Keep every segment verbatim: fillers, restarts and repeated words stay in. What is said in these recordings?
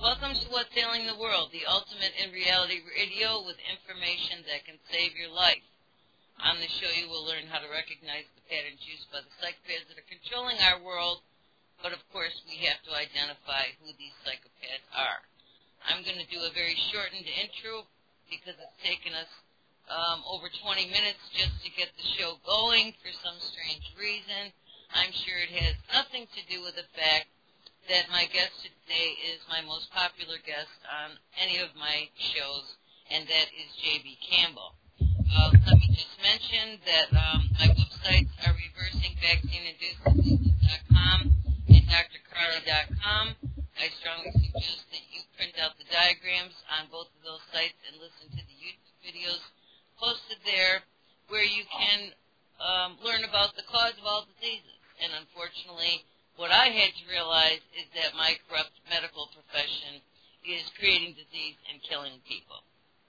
Welcome to What's Ailing the World, the ultimate in reality radio with information that can save your life. On the show, you will learn how to recognize the patterns used by the psychopaths that are controlling our world, but of course, we have to identify who these psychopaths are. I'm going to do a very shortened intro because it's taken us um, over twenty minutes just to get the show going for some strange reason. I'm sure it has nothing to do with the fact that my guest today is my most popular guest on any of my shows, and that is J B Campbell. Uh, let me just mention that um, my websites are reversing vaccine induced diseases dot com and D R Carly dot com. I strongly suggest that you print out the diagrams on both of those sites and listen to the YouTube videos posted there where you can um, learn about the cause of all diseases. And unfortunately, what I had to realize is that my corrupt medical profession is creating disease and killing people.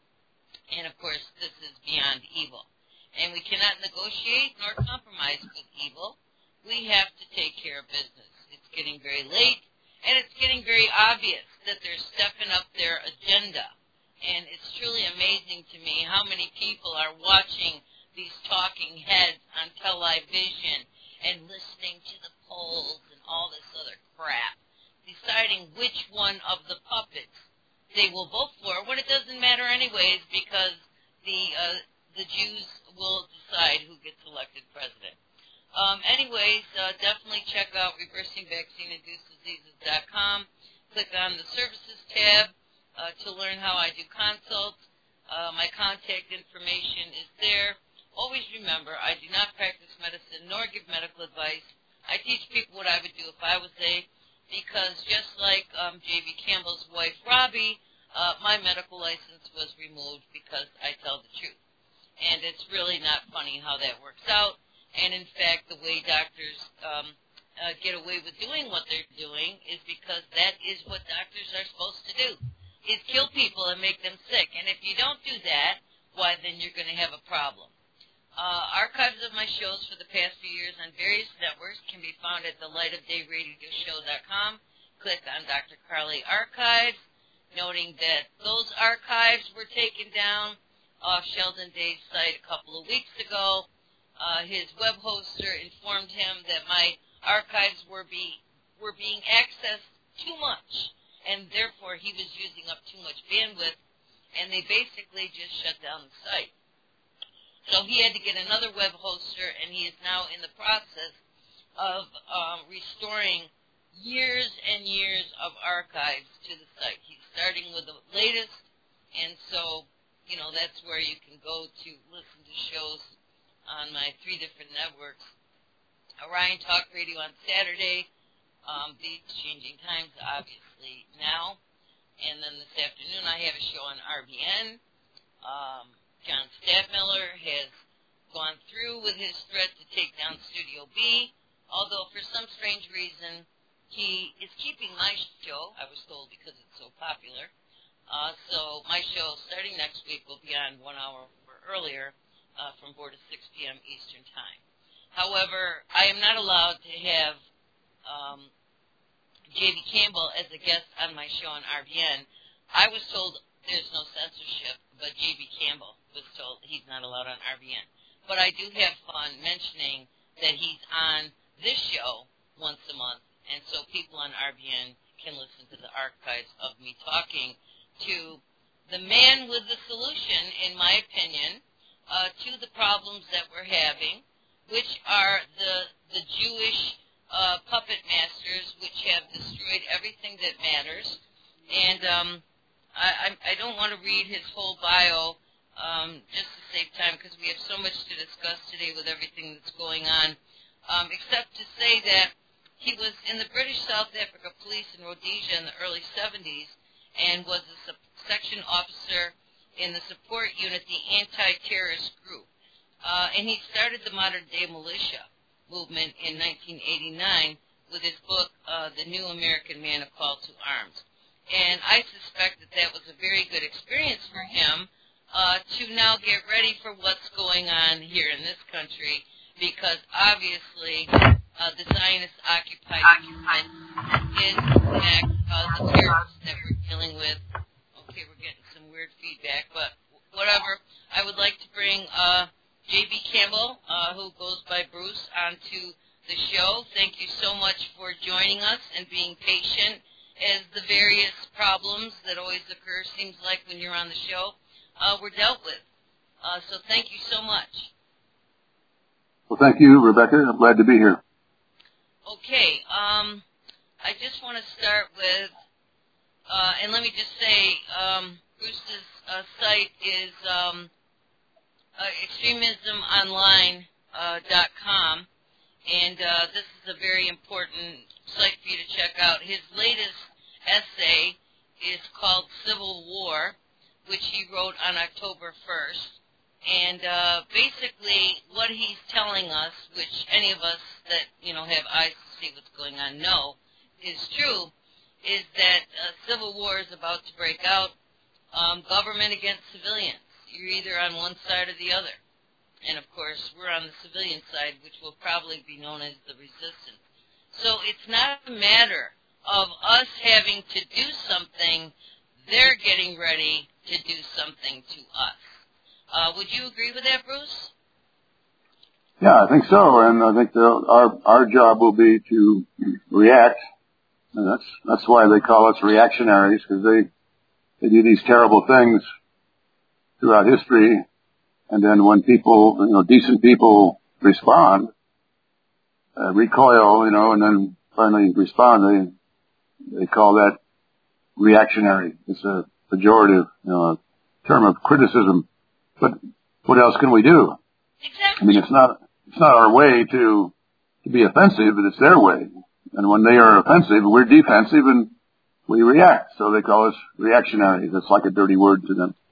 And, of course, this is beyond evil. And we cannot negotiate nor compromise with evil. We have to take care of business. It's getting very late, and it's getting very obvious that they're stepping up their agenda. And it's truly amazing to me how many people are watching these talking heads on television and listening to the polls and all this other crap, deciding which one of the puppets they will vote for, when it doesn't matter anyways, because the uh, the Jews will decide who gets elected president. Um, anyways, uh, definitely check out reversing vaccine induced diseases dot com. Click on the services tab uh, to learn how I do consults. Uh, my contact information is there. Always remember, I do not practice medicine nor give medical advice. I teach people what I would do if I was they, because just like um, J B Campbell's wife, Robbie, uh, my medical license was removed because I tell the truth. And it's really not funny how that works out. And, in fact, the way doctors um, uh, get away with doing what they're doing is because that is what doctors are supposed to do, is kill people and make them sick. And if you don't do that, why, then you're going to have a problem. Uh, archives of my shows for the past few years on various networks can be found at the light of day radio show dot com. Click on Doctor Carly Archives, noting that those archives were taken down off Sheldon Day's site a couple of weeks ago. Uh, his web hoster informed him that my archives were, be, were being accessed too much, and therefore he was using up too much bandwidth, and they basically just shut down the site. So he had to get another web hoster, and he is now in the process of um, restoring years and years of archives to the site. He's starting with the latest, and so, you know, that's where you can go to listen to shows on my three different networks. Orion Talk Radio on Saturday, um, these changing times, obviously, now. And then this afternoon I have a show on R B N. Um... John Stadtmiller has gone through with his threat to take down Studio B, although for some strange reason he is keeping my show, I was told, because it's so popular. Uh, so my show, starting next week, will be on one hour earlier uh, from four to six p.m. Eastern Time. However, I am not allowed to have um, J B Campbell as a guest on my show on R B N. I was told there's no censorship, but J B Campbell was told he's not allowed on R B N. But I do have fun mentioning that he's on this show once a month, and so people on R B N can listen to the archives of me talking to the man with the solution, in my opinion, uh, to the problems that we're having, which are the, the Jewish uh, puppet masters, which have destroyed everything that matters. And um, I, I don't want to read his whole bio um, just to save time, because we have so much to discuss today with everything that's going on, um, except to say that he was in the British South Africa Police in Rhodesia in the early seventies and was a sub- section officer in the support unit, the anti-terrorist group. Uh, and he started the modern-day militia movement in nineteen eighty-nine with his book, uh, The New American Man, A Call to Arms. And I suspect that that was a very good experience for him uh, to now get ready for what's going on here in this country, because obviously uh, the Zionist-occupied movement is, in fact, uh, the terrorists that we're dealing with, okay, we're getting some weird feedback, but whatever. I would like to bring uh, J B Campbell, uh, who goes by Bruce, onto the show. Thank you so much for joining us and being patient as the various problems that always occur, seems like, when you're on the show, uh, were dealt with. Uh, so thank you so much. Well, thank you, Rebecca. I'm glad to be here. Okay. Um, I just want to start with, uh, and let me just say, um, Bruce's uh, site is um, uh, extremism online dot com, and uh, this is a very important site for you to check out. His latest essay is called Civil War, which he wrote on October first. And uh, basically what he's telling us, which any of us that, you know, have eyes to see what's going on know is true, is that uh, civil war is about to break out, um, government against civilians. You're either on one side or the other. And, of course, we're on the civilian side, which will probably be known as the resistance. So it's not a matter of us having to do something. They're getting ready to do something to us. Uh, would you agree with that, Bruce? Yeah, I think so, and I think the, our our job will be to react, and that's that's why they call us reactionaries, because they they do these terrible things throughout history, and then when people, you know, decent people respond, uh, recoil, you know, and then finally respond, they they call that reactionary. It's a pejorative, you know, a term of criticism. But what else can we do? Exactly. I mean, it's not it's not our way to to be offensive, but it's their way. And when they are offensive, we're defensive, and we react. So they call us reactionary. That's like a dirty word to them.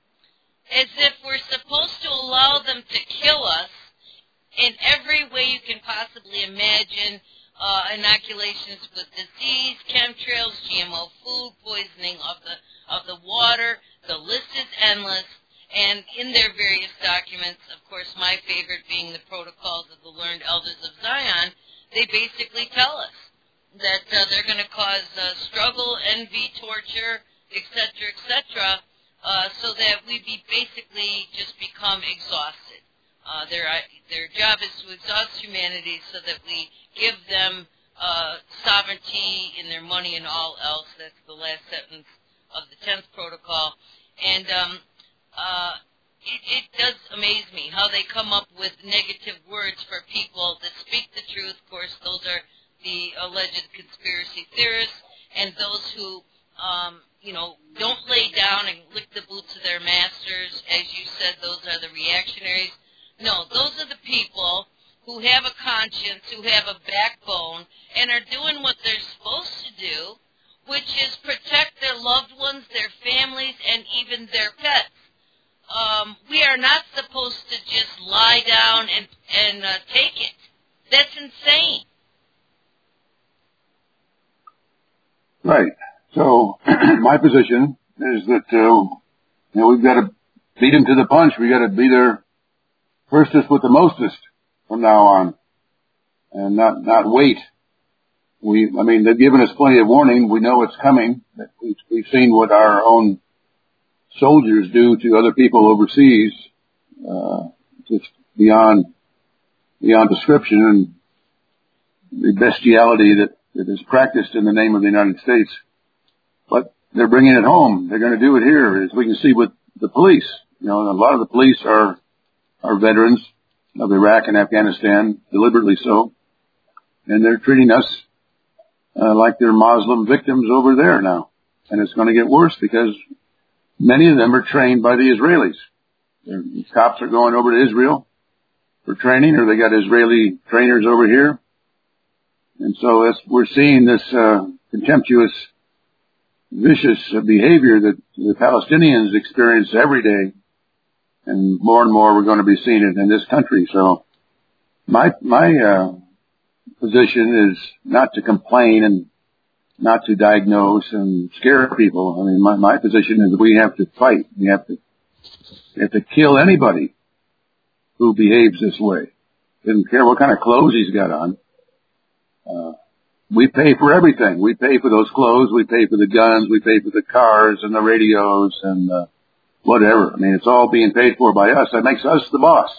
As if we're supposed to allow them to kill us in every way you can possibly imagine. Uh, inoculations with disease, chemtrails, G M O food, poisoning of the of the water. The list is endless. And in their various documents, of course, my favorite being the Protocols of the Learned Elders of Zion, they basically tell us that uh, they're going to cause uh, struggle, envy, torture, et cetera, et cetera, uh, so that we be basically just become exhausted. Uh, their their job is to exhaust humanity so that we give them uh, sovereignty in their money and all else. That's the last sentence of the tenth protocol. And um, uh, it, it does amaze me how they come up with negative words for people that speak the truth. Of course, those are the alleged conspiracy theorists, and those who, um, you know, don't lay down and lick the boots of their masters. As you said, those are the reactionaries. No, those are the people who have a conscience, who have a backbone, and are doing what they're supposed to do, which is protect their loved ones, their families, and even their pets. Um, we are not supposed to just lie down and, and uh, take it. That's insane. Right. So my position is that uh, you know, we've got to beat them to the punch. We've got to be their firstest with the mostest from now on, and not not wait. We, I mean, they've given us plenty of warning. We know it's coming. We've, we've seen what our own soldiers do to other people overseas, uh, just beyond beyond description, and the bestiality that, that is practiced in the name of the United States. But they're bringing it home. They're going to do it here, as we can see with the police. You know, a lot of the police are are veterans of Iraq and Afghanistan, deliberately so, and they're treating us uh, like they're Muslim victims over there now. And it's going to get worse because many of them are trained by the Israelis. Their cops are going over to Israel for training, or they got Israeli trainers over here. And so as we're seeing this uh, contemptuous, vicious uh, behavior that the Palestinians experience every day, and more and more we're going to be seeing it in this country. So my my uh, position is not to complain and not to diagnose and scare people. I mean, my, my position is we have to fight. We have to, we have to kill anybody who behaves this way. Doesn't care what kind of clothes he's got on. Uh, we pay for everything. We pay for those clothes. We pay for the guns. We pay for the cars and the radios and uh, whatever. I mean, it's all being paid for by us. That makes us the boss.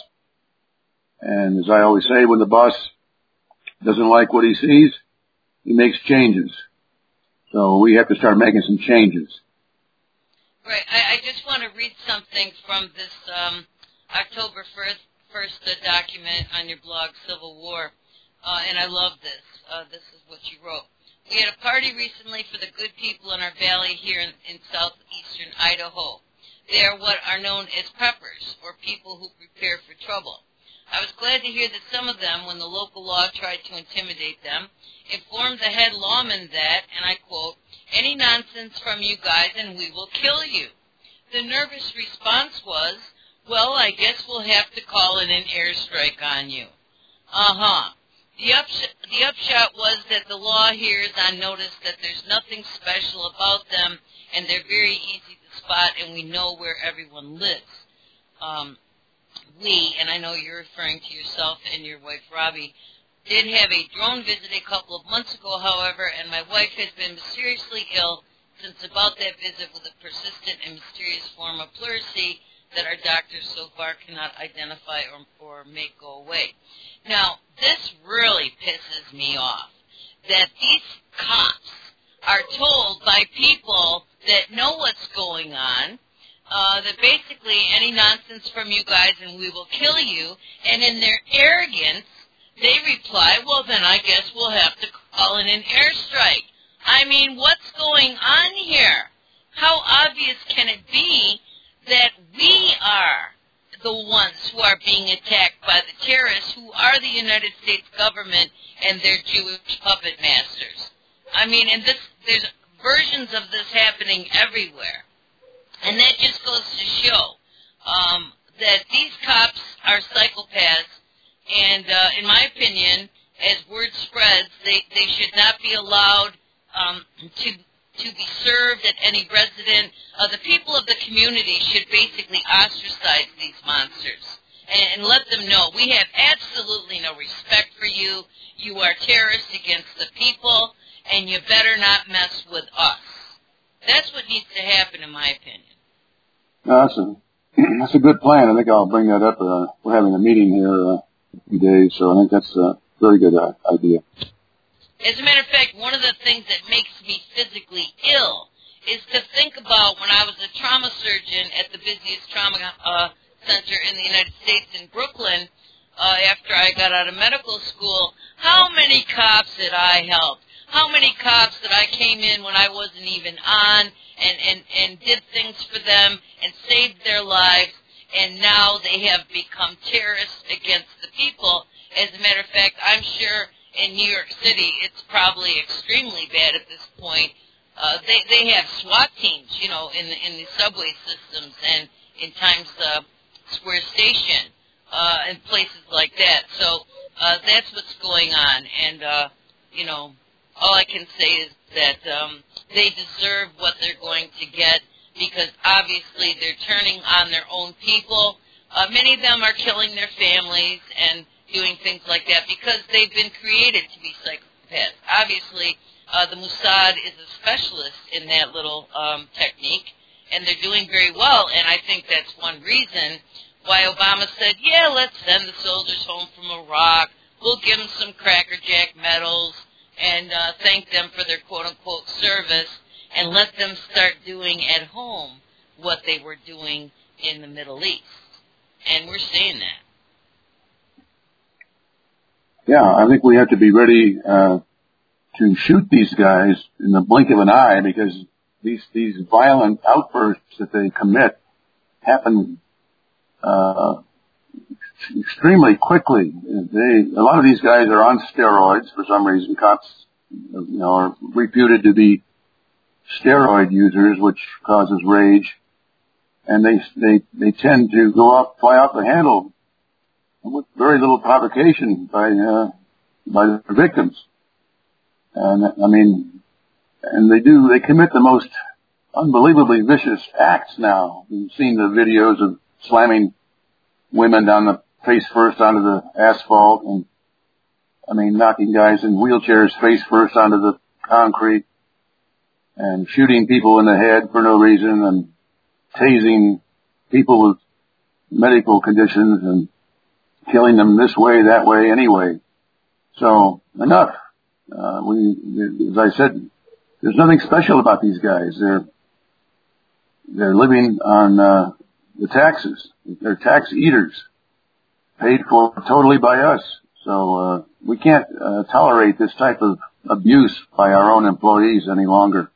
And as I always say, when the boss doesn't like what he sees, he makes changes. So we have to start making some changes. Right. I, I just want to read something from this um, October first, first uh, document on your blog, Civil War, uh, and I love this. Uh, this is what you wrote. We had a party recently for the good people in our valley here in, in southeastern Idaho. They are what are known as preppers, or people who prepare for trouble. I was glad to hear that some of them, when the local law tried to intimidate them, informed the head lawman that, and I quote, "Any nonsense from you guys and we will kill you." The nervous response was, "Well, I guess we'll have to call in an airstrike on you." Uh-huh. The, upsh- the upshot was that the law here is on notice that there's nothing special about them and they're very easy to spot and we know where everyone lives. Um, we, and I know you're referring to yourself and your wife Robbie, did have a drone visit a couple of months ago, however, and my wife has been mysteriously ill since about that visit with a persistent and mysterious form of pleurisy that our doctors so far cannot identify or, or make go away. Now, this really pisses me off, that these cops are told by people that know what's going on, uh, that basically any nonsense from you guys and we will kill you, and in their arrogance, they reply, well, then I guess we'll have to call in an airstrike. I mean, what's going on here? How obvious can it be that we are the ones who are being attacked by the terrorists who are the United States government and their Jewish puppet masters? I mean, and this, there's versions of this happening everywhere. And that just goes to show um, that these cops are psychopaths. And uh, in my opinion, as word spreads, they, they should not be allowed um, to to be served at any resident. Uh, the people of the community should basically ostracize these monsters and, and let them know we have absolutely no respect for you. You are terrorists against the people, and you better not mess with us. That's what needs to happen, in my opinion. No, that's a that's a good plan. I think I'll bring that up. Uh, we're having a meeting here. Uh, few days, so I think that's a very good uh, idea. As a matter of fact, one of the things that makes me physically ill is to think about when I was a trauma surgeon at the busiest trauma uh, center in the United States in Brooklyn, uh, after I got out of medical school, how many cops that I helped, how many cops that I came in when I wasn't even on and, and, and did things for them and saved their lives. And now they have become terrorists against the people. As a matter of fact, I'm sure in New York City it's probably extremely bad at this point. Uh, they they have SWAT teams, you know, in the, in the subway systems and in Times uh, Square Station uh, and places like that. So uh, that's what's going on. And uh, you know, all I can say is that um, they deserve what they're going to get, because obviously they're turning on their own people. Uh, many of them are killing their families and doing things like that because they've been created to be psychopaths. Obviously, uh, the Mossad is a specialist in that little um, technique, and they're doing very well, and I think that's one reason why Obama said, yeah, let's send the soldiers home from Iraq. We'll give them some Cracker Jack medals and uh, thank them for their quote-unquote service, and let them start doing at home what they were doing in the Middle East. And we're seeing that. Yeah, I think we have to be ready uh, to shoot these guys in the blink of an eye, because these these violent outbursts that they commit happen uh, extremely quickly. They, a lot of these guys are on steroids for some reason. Cops, you know, are reputed to be steroid users, which causes rage, and they they they tend to go off, fly off the handle with very little provocation by uh, by the victims. And I mean, and they do they commit the most unbelievably vicious acts now. You've seen the videos of slamming women down the face first onto the asphalt, and I mean, knocking guys in wheelchairs face first onto the concrete and shooting people in the head for no reason and tasing people with medical conditions and killing them this way, that way, anyway. So, enough. Uh, we, as I said, there's nothing special about these guys. They're, they're living on, uh, the taxes. They're tax eaters, paid for totally by us. So, uh, we can't, uh, tolerate this type of abuse by our own employees any longer.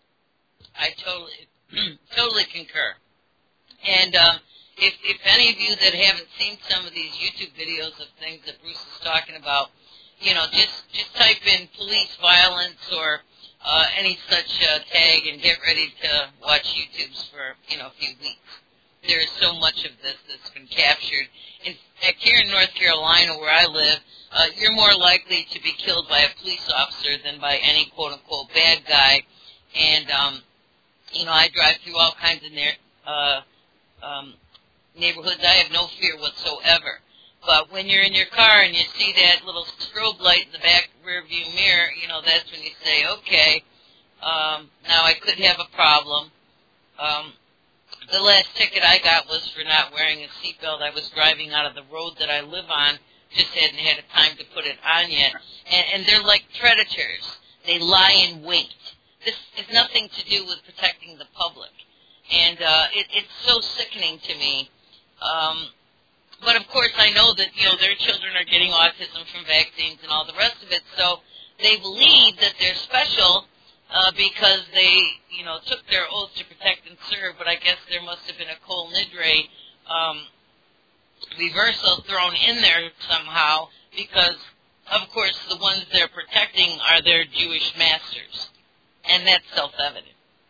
I totally, totally concur. And, um, if, if any of you that haven't seen some of these YouTube videos of things that Bruce is talking about, you know, just, just type in police violence or, uh, any such, uh, tag and get ready to watch YouTubes for, you know, a few weeks. There is so much of this that's been captured. In fact, here in North Carolina, where I live, uh, you're more likely to be killed by a police officer than by any quote-unquote bad guy. And, um, you know, I drive through all kinds of ne- uh, um, neighborhoods. I have no fear whatsoever. But when you're in your car and you see that little strobe light in the back rear view mirror, you know, that's when you say, okay, um, now I could have a problem. Um, the last ticket I got was for not wearing a seatbelt. I was driving out of the road that I live on, just hadn't had a time to put it on yet. And, and they're like predators. They lie in wait. This has nothing to do with protecting the public. And uh, it, it's so sickening to me. Um, but, of course, I know that, you know, their children are getting autism from vaccines and all the rest of it. So they believe that they're special uh, because they, you know, took their oath to protect and serve. But I guess there must have been a Kol Nidre um, reversal thrown in there somehow because, of course, the ones they're protecting are their Jewish masters. And that's self-evident.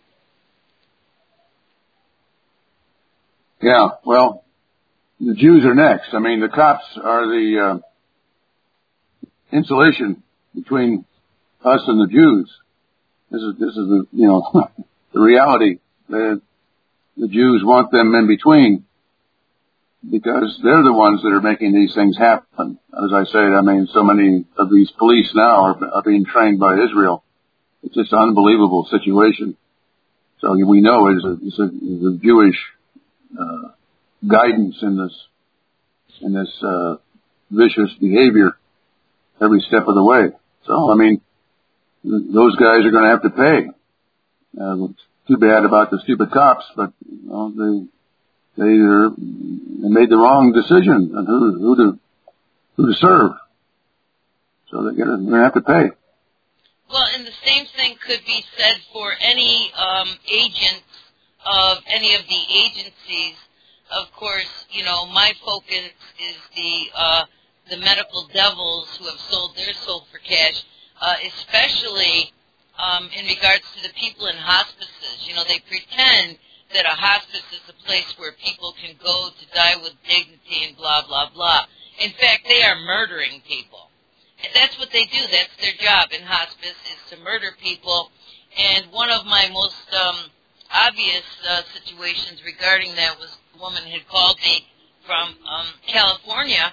Yeah, well, the Jews are next. I mean, the cops are the uh, insulation between us and the Jews. This is this is the you know the reality. The the Jews want them in between because they're the ones that are making these things happen. As I said, I mean, so many of these police now are, are being trained by Israel. It's just an unbelievable situation. So we know it's a, it's a, it's a Jewish uh, guidance in this in this uh, vicious behavior every step of the way. So I mean, th- those guys are going to have to pay. Uh, it's too bad about the stupid cops, but you know, they they, are, they made the wrong decision on who who to who to serve. So they're going to have to pay. Well, and the same thing could be said for any um, agents of any of the agencies. Of course, you know, my focus is the uh, the medical devils who have sold their soul for cash, uh, especially um, in regards to the people in hospices. You know, they pretend that a hospice is a place where people can go to die with dignity and blah, blah, blah. In fact, they are murdering people. And that's what they do. That's their job in hospice, is to murder people. And one of my most um, obvious uh, situations regarding that was a woman had called me from um, California,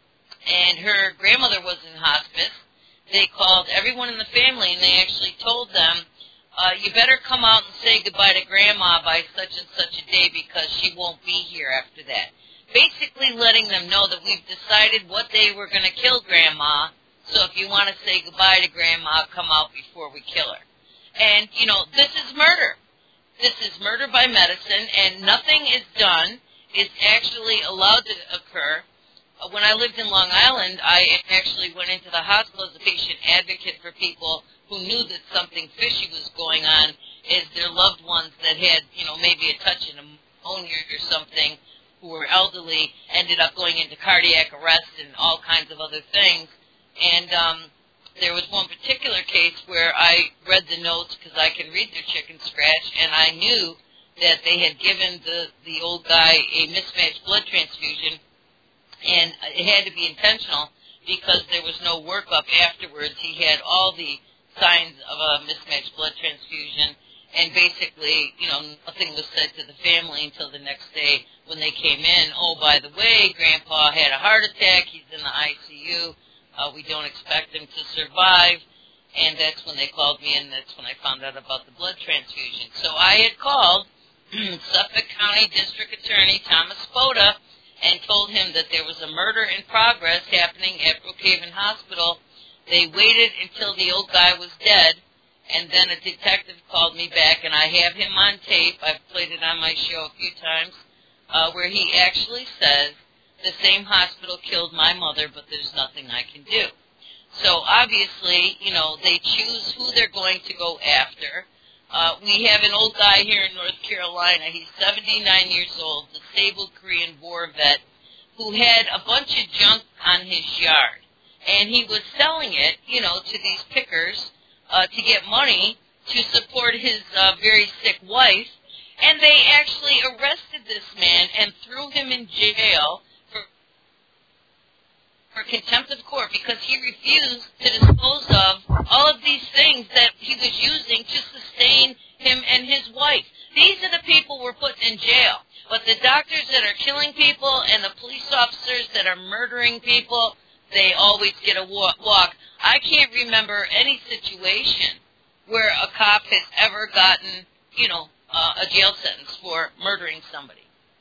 and her grandmother was in hospice. They called everyone in the family, and they actually told them, uh, you better come out and say goodbye to Grandma by such and such a day because she won't be here after that. Basically letting them know that we've decided what day we're going to kill Grandma. So if you want to say goodbye to Grandma, come out before we kill her. And, you know, this is murder. This is murder by medicine, and nothing is done. It's actually allowed to occur. Uh, when I lived in Long Island, I actually went into the hospital as a patient advocate for people who knew that something fishy was going on, as their loved ones that had, you know, maybe a touch of pneumonia or something, who were elderly, ended up going into cardiac arrest and all kinds of other things. And um, there was one particular case where I read the notes because I can read their chicken scratch, and I knew that they had given the, the old guy a mismatched blood transfusion, and it had to be intentional because there was no workup afterwards. He had all the signs of a mismatched blood transfusion, and basically, you know, nothing was said to the family until the next day when they came in. Oh, by the way, Grandpa had a heart attack. He's in the I C U. Uh, we don't expect him to survive. And that's when they called me, and that's when I found out about the blood transfusion. So I had called Suffolk County District Attorney Thomas Spota and told him that there was a murder in progress happening at Brookhaven Hospital. They waited until the old guy was dead, and then a detective called me back, and I have him on tape. I've played it on my show a few times, uh, where he actually says the same hospital killed my mother, but there's nothing I can do. So obviously, you know, they choose who they're going to go after. Uh, we have an old guy here in North Carolina. He's seventy-nine years old, disabled Korean War vet, who had a bunch of junk on his yard. And he was selling it, you know, to these pickers uh, to get money to support his uh, very sick wife. And they actually arrested this man and threw him in jail for for contempt of court because he refused to dispose of all of these things that he was using to sustain him and his wife. These are the people we're putting in jail. But the doctors that are killing people and the police officers that are murdering people, they always get a walk. I can't remember any situation where a cop has ever gotten, you know, uh, a jail sentence for murdering somebody.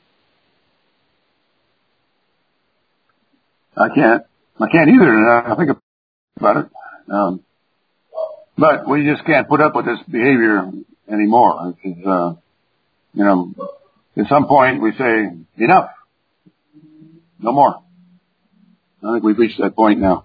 I can't. I can't either. I think about it. Um, but we just can't put up with this behavior anymore. It's, uh, you know, at some point we say, enough. No more. I think we've reached that point now.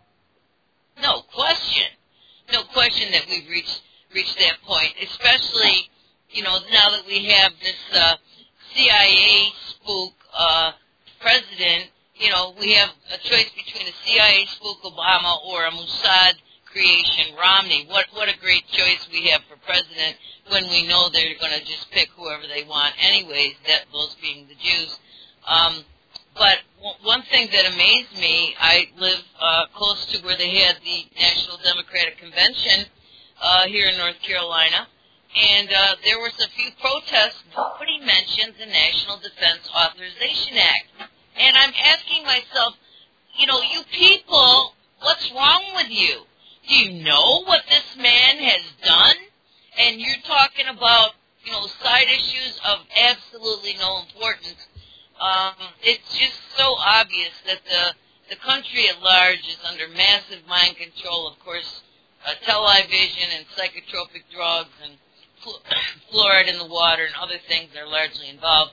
No question. No question that we've reached reached that point, especially, you know, now that we have this uh, C I A spook uh, president. You know, we have a choice between a C I A spook Obama or a Mossad creation Romney. What what a great choice we have for president when we know they're going to just pick whoever they want anyways, that those being the Jews. Um, but w- one thing that amazed me, I live uh, close to where they had the National Democratic Convention uh, here in North Carolina, and uh, there was a few protests. Nobody mentioned the National Defense Authorization Act. And I'm asking myself, you know, you people, what's wrong with you? Do you know what this man has done? And you're talking about, you know, side issues of absolutely no importance. Um, it's just so obvious that the, the country at large is under massive mind control. Of course, uh, television and psychotropic drugs and flu- fluoride in the water and other things are largely involved.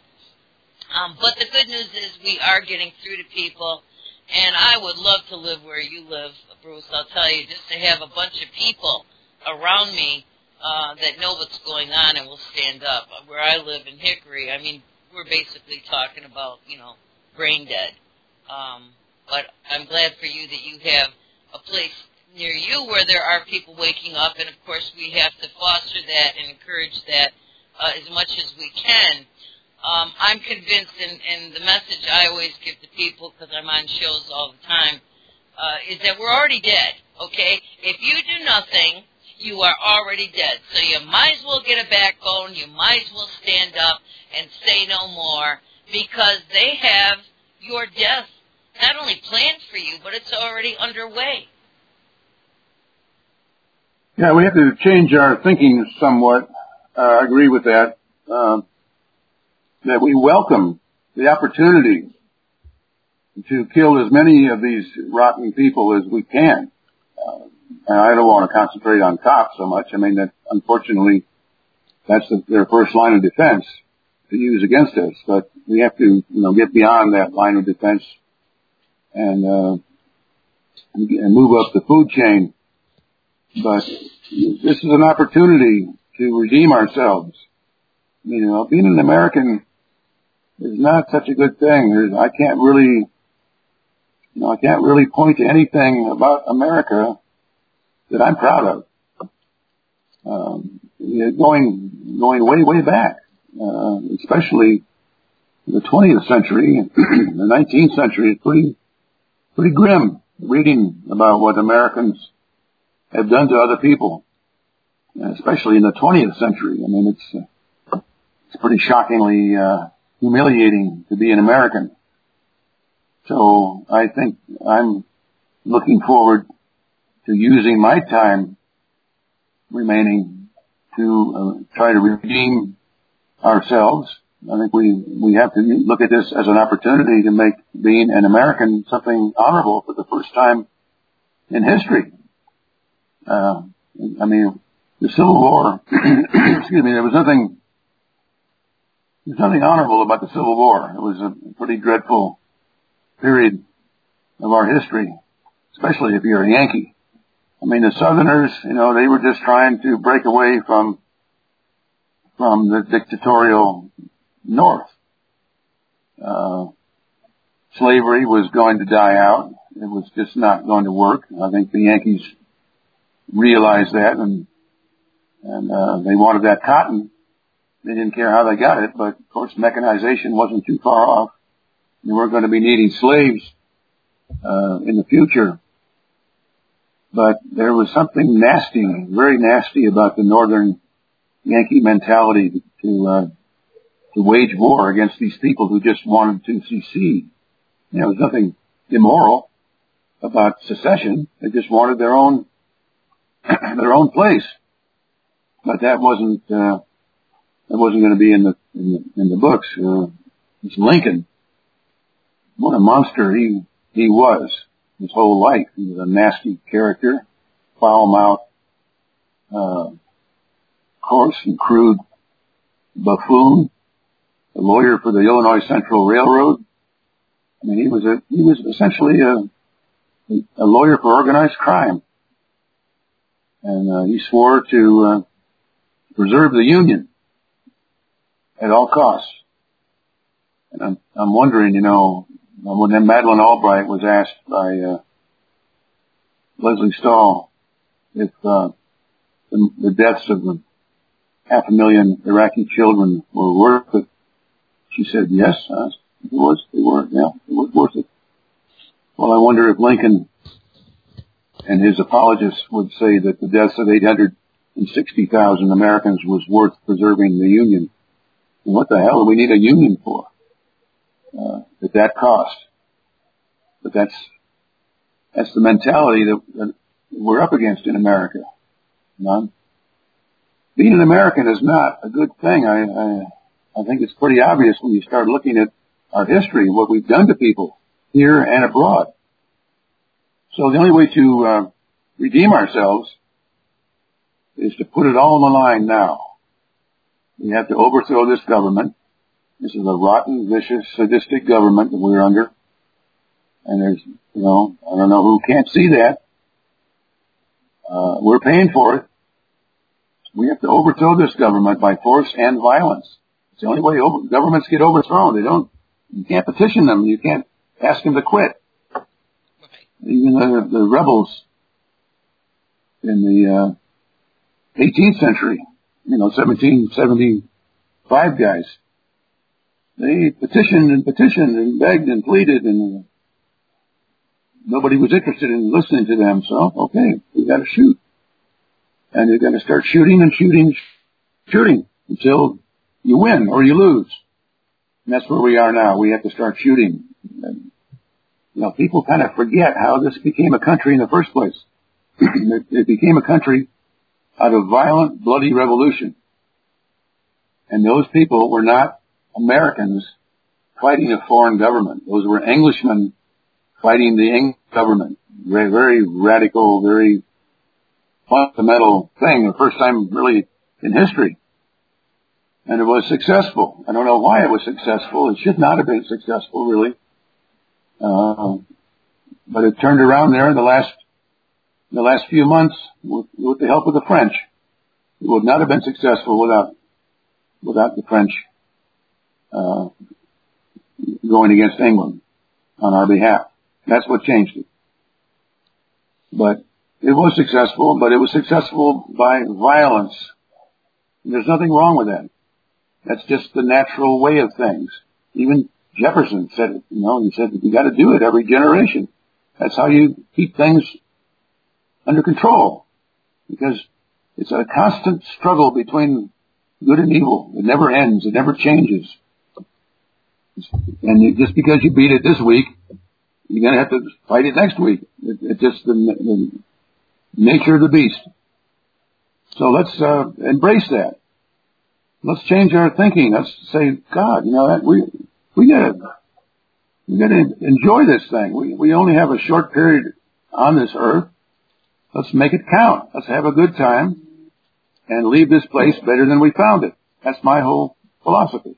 Um, but the good news is we are getting through to people, and I would love to live where you live, Bruce. I'll tell you, just to have a bunch of people around me uh, that know what's going on and will stand up. Where I live in Hickory, I mean, we're basically talking about, you know, brain dead. Um, but I'm glad for you that you have a place near you where there are people waking up, and of course we have to foster that and encourage that uh, as much as we can. Um, I'm convinced, and, and the message I always give to people, because I'm on shows all the time, uh, is that we're already dead, okay? If you do nothing, you are already dead. So you might as well get a backbone, you might as well stand up and say no more, because they have your death not only planned for you, but it's already underway. Yeah, we have to change our thinking somewhat. Uh, I agree with that. Um, that we welcome the opportunity to kill as many of these rotten people as we can. Uh, and I don't want to concentrate on cops so much. I mean, that unfortunately, that's the, their first line of defense to use against us. But we have to, you know, get beyond that line of defense and, uh, and move up the food chain. But this is an opportunity to redeem ourselves. You know, being an American is not such a good thing. There's, I can't really, you know, I can't really point to anything about America that I'm proud of. Um, you know, going, going way, way back, uh, especially in the twentieth century, the nineteenth century is pretty, pretty grim reading about what Americans have done to other people, especially in the twentieth century. I mean, it's, uh, it's pretty shockingly, uh, humiliating to be an American. So I think I'm looking forward to using my time remaining to uh, try to redeem ourselves. I think we, we have to look at this as an opportunity to make being an American something honorable for the first time in history. Uh, I mean, the Civil War, excuse me, there was nothing, there's nothing honorable about the Civil War. It was a pretty dreadful period of our history, especially if you're a Yankee. I mean, the Southerners, you know, they were just trying to break away from, from the dictatorial North. Uh, slavery was going to die out. It was just not going to work. I think the Yankees realized that, and, and, uh, they wanted that cotton. They didn't care how they got it, but of course mechanization wasn't too far off. They weren't going to be needing slaves, uh, in the future. But there was something nasty, very nasty about the Northern Yankee mentality to, uh, to wage war against these people who just wanted to secede. You know, there's nothing immoral about secession. They just wanted their own, their own place. But that wasn't, uh, that wasn't going to be in the, in the, in the books. Uh, it's Lincoln. What a monster he, he was his whole life. He was a nasty character, foul-mouthed, uh, coarse and crude buffoon, a lawyer for the Illinois Central Railroad. I mean, he was a, he was essentially a, a lawyer for organized crime. And, uh, he swore to, uh, preserve the Union at all costs. And I'm, I'm wondering, you know, when Madeleine Albright was asked by, uh, Leslie Stahl if, uh, the, the deaths of the half a million Iraqi children were worth it, she said, yes, uh, it was, they were, yeah, it was worth it. Well, I wonder if Lincoln and his apologists would say that the deaths of eight hundred sixty thousand Americans was worth preserving the Union. And what the hell do we need a Union for? Uh, at that cost. But that's, that's the mentality that, that we're up against in America. You know? Being an American is not a good thing. I, I, I think it's pretty obvious when you start looking at our history, what we've done to people here and abroad. So the only way to, uh, redeem ourselves is to put it all on the line now. We have to overthrow this government. This is a rotten, vicious, sadistic government that we're under. And there's, you know, I don't know who can't see that. Uh, we're paying for it. We have to overthrow this government by force and violence. It's the only way over, governments get overthrown. They don't, you can't petition them. You can't ask them to quit. Right. Even the, the rebels in the, uh, eighteenth century, you know, seventeen seventy-five guys, they petitioned and petitioned and begged and pleaded, and nobody was interested in listening to them. So, okay, we got to shoot. And you're going to start shooting and shooting, shooting until you win or you lose. And that's where we are now. We have to start shooting. And, you know, people kind of forget how this became a country in the first place. it, it became a country out of violent, bloody revolution. And those people were not Americans fighting a foreign government. Those were Englishmen fighting the English government. Very, very radical, very fundamental thing, the first time really in history. And it was successful. I don't know why it was successful. It should not have been successful, really. Uh, but it turned around there in the last, in the last few months with, with the help of the French. It would not have been successful without, without the French, uh, going against England on our behalf. That's what changed it. But it was successful, but it was successful by violence. And there's nothing wrong with that. That's just the natural way of things. Even Jefferson said it, you know, he said you got to do it every generation. That's how you keep things under control. Because it's a constant struggle between good and evil. It never ends. It never changes. And you, just because you beat it this week, you're going to have to fight it next week. It, it's just the, the nature of the beast. So let's uh, embrace that. Let's change our thinking. Let's say, God, you know, that we we got to we got to enjoy this thing. We we only have a short period on this earth. Let's make it count. Let's have a good time and leave this place better than we found it. That's my whole philosophy.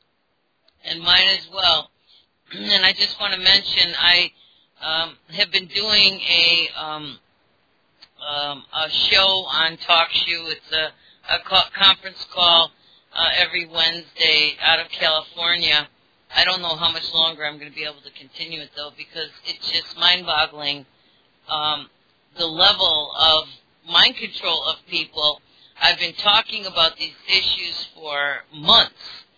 And mine as well. And I just want to mention, I um, have been doing a um, um, a show on TalkShoe. It's a, a co- conference call uh, every Wednesday out of California. I don't know how much longer I'm going to be able to continue it, though, because it's just mind-boggling, um, the level of mind control of people. I've been talking about these issues for months.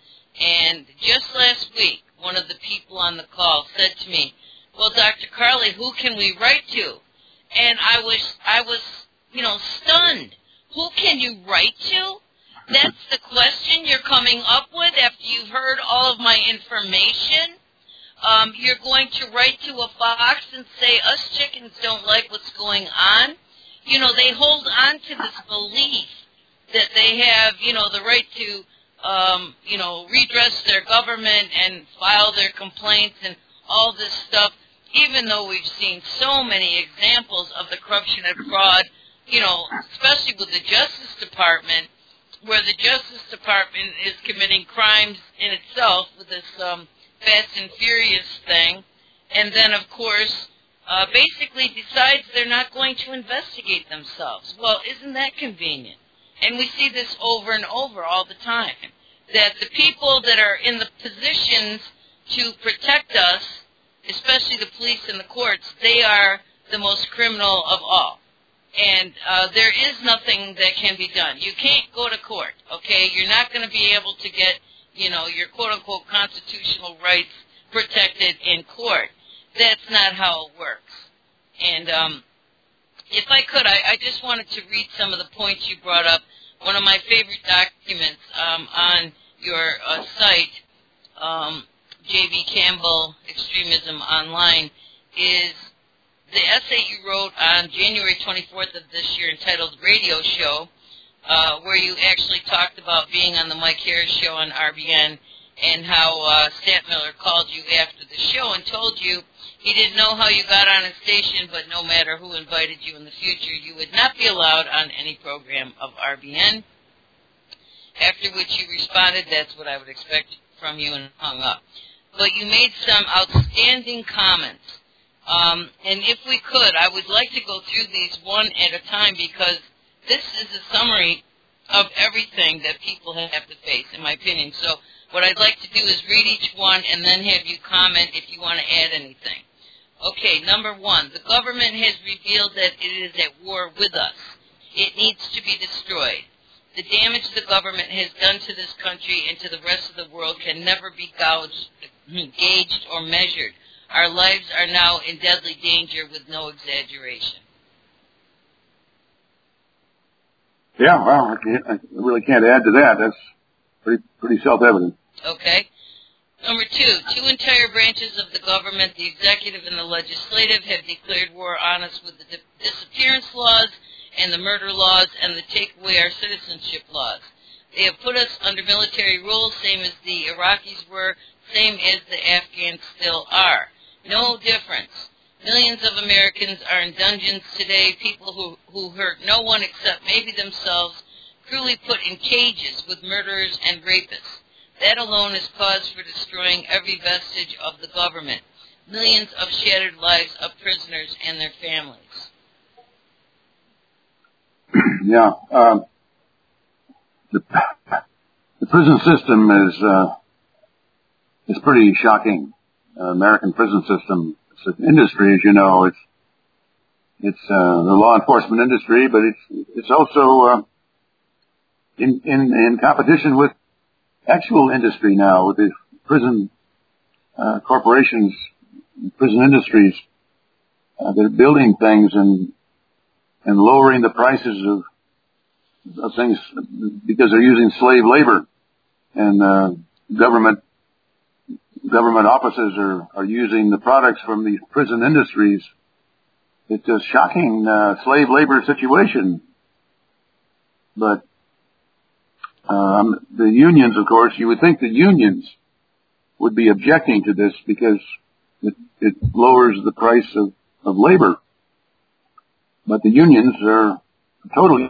And just last week, one of the people on the call said to me, well, Doctor Carly, who can we write to? And I was, I was, you know, stunned. Who can you write to? That's the question you're coming up with after you've heard all of my information? Um, you're going to write to a fox and say, us chickens don't like what's going on? You know, they hold on to this belief that they have, you know, the right to Um, you know, redress their government and file their complaints and all this stuff, even though we've seen so many examples of the corruption and fraud, you know, especially with the Justice Department, where the Justice Department is committing crimes in itself with this um, Fast and Furious thing, and then, of course, uh, basically decides they're not going to investigate themselves. Well, isn't that convenient? And we see this over and over all the time, that the people that are in the positions to protect us, especially the police and the courts, they are the most criminal of all. And uh, there is nothing that can be done. You can't go to court, okay? You're not going to be able to get, you know, your quote-unquote constitutional rights protected in court. That's not how it works. And um, if I could, I, I just wanted to read some of the points you brought up. One of my favorite documents um, on your uh, site, um, J B Campbell Extremism Online, is the essay you wrote on January twenty-fourth of this year entitled Radio Show, uh, where you actually talked about being on the Mike Harris Show on R B N and how uh, Stat Miller called you after the show and told you he didn't know how you got on a station, but no matter who invited you in the future, you would not be allowed on any program of R B N. After which you responded, that's what I would expect from you, and hung up. But you made some outstanding comments. Um, and if we could, I would like to go through these one at a time, because this is a summary of everything that people have to face, in my opinion. So what I'd like to do is read each one and then have you comment if you want to add anything. Okay, number one, the government has revealed that it is at war with us. It needs to be destroyed. The damage the government has done to this country and to the rest of the world can never be gouged, gauged or measured. Our lives are now in deadly danger with no exaggeration. Yeah, well, I, can't, I really can't add to that. That's pretty, pretty self-evident. Okay. Number two, two entire branches of the government, the executive and the legislative, have declared war on us with the di- disappearance laws and the murder laws and the take away our citizenship laws. They have put us under military rule, same as the Iraqis were, same as the Afghans still are. No difference. Millions of Americans are in dungeons today, people who, who hurt no one except maybe themselves, cruelly put in cages with murderers and rapists. That alone is cause for destroying every vestige of the government. Millions of shattered lives of prisoners and their families. Yeah, um, the, the prison system is uh, is pretty shocking. Uh, American prison system, it's an industry, as you know. It's it's uh, the law enforcement industry, but it's it's also uh, in in in competition with actual industry now, with the prison uh, corporations, prison industries uh, that are building things and and lowering the prices of, of things because they're using slave labor, and uh, government government offices are, are using the products from these prison industries. It's a shocking uh, slave labor situation. But um, the unions, of course, you would think the unions would be objecting to this because it, it lowers the price of, of labor. But the unions are totally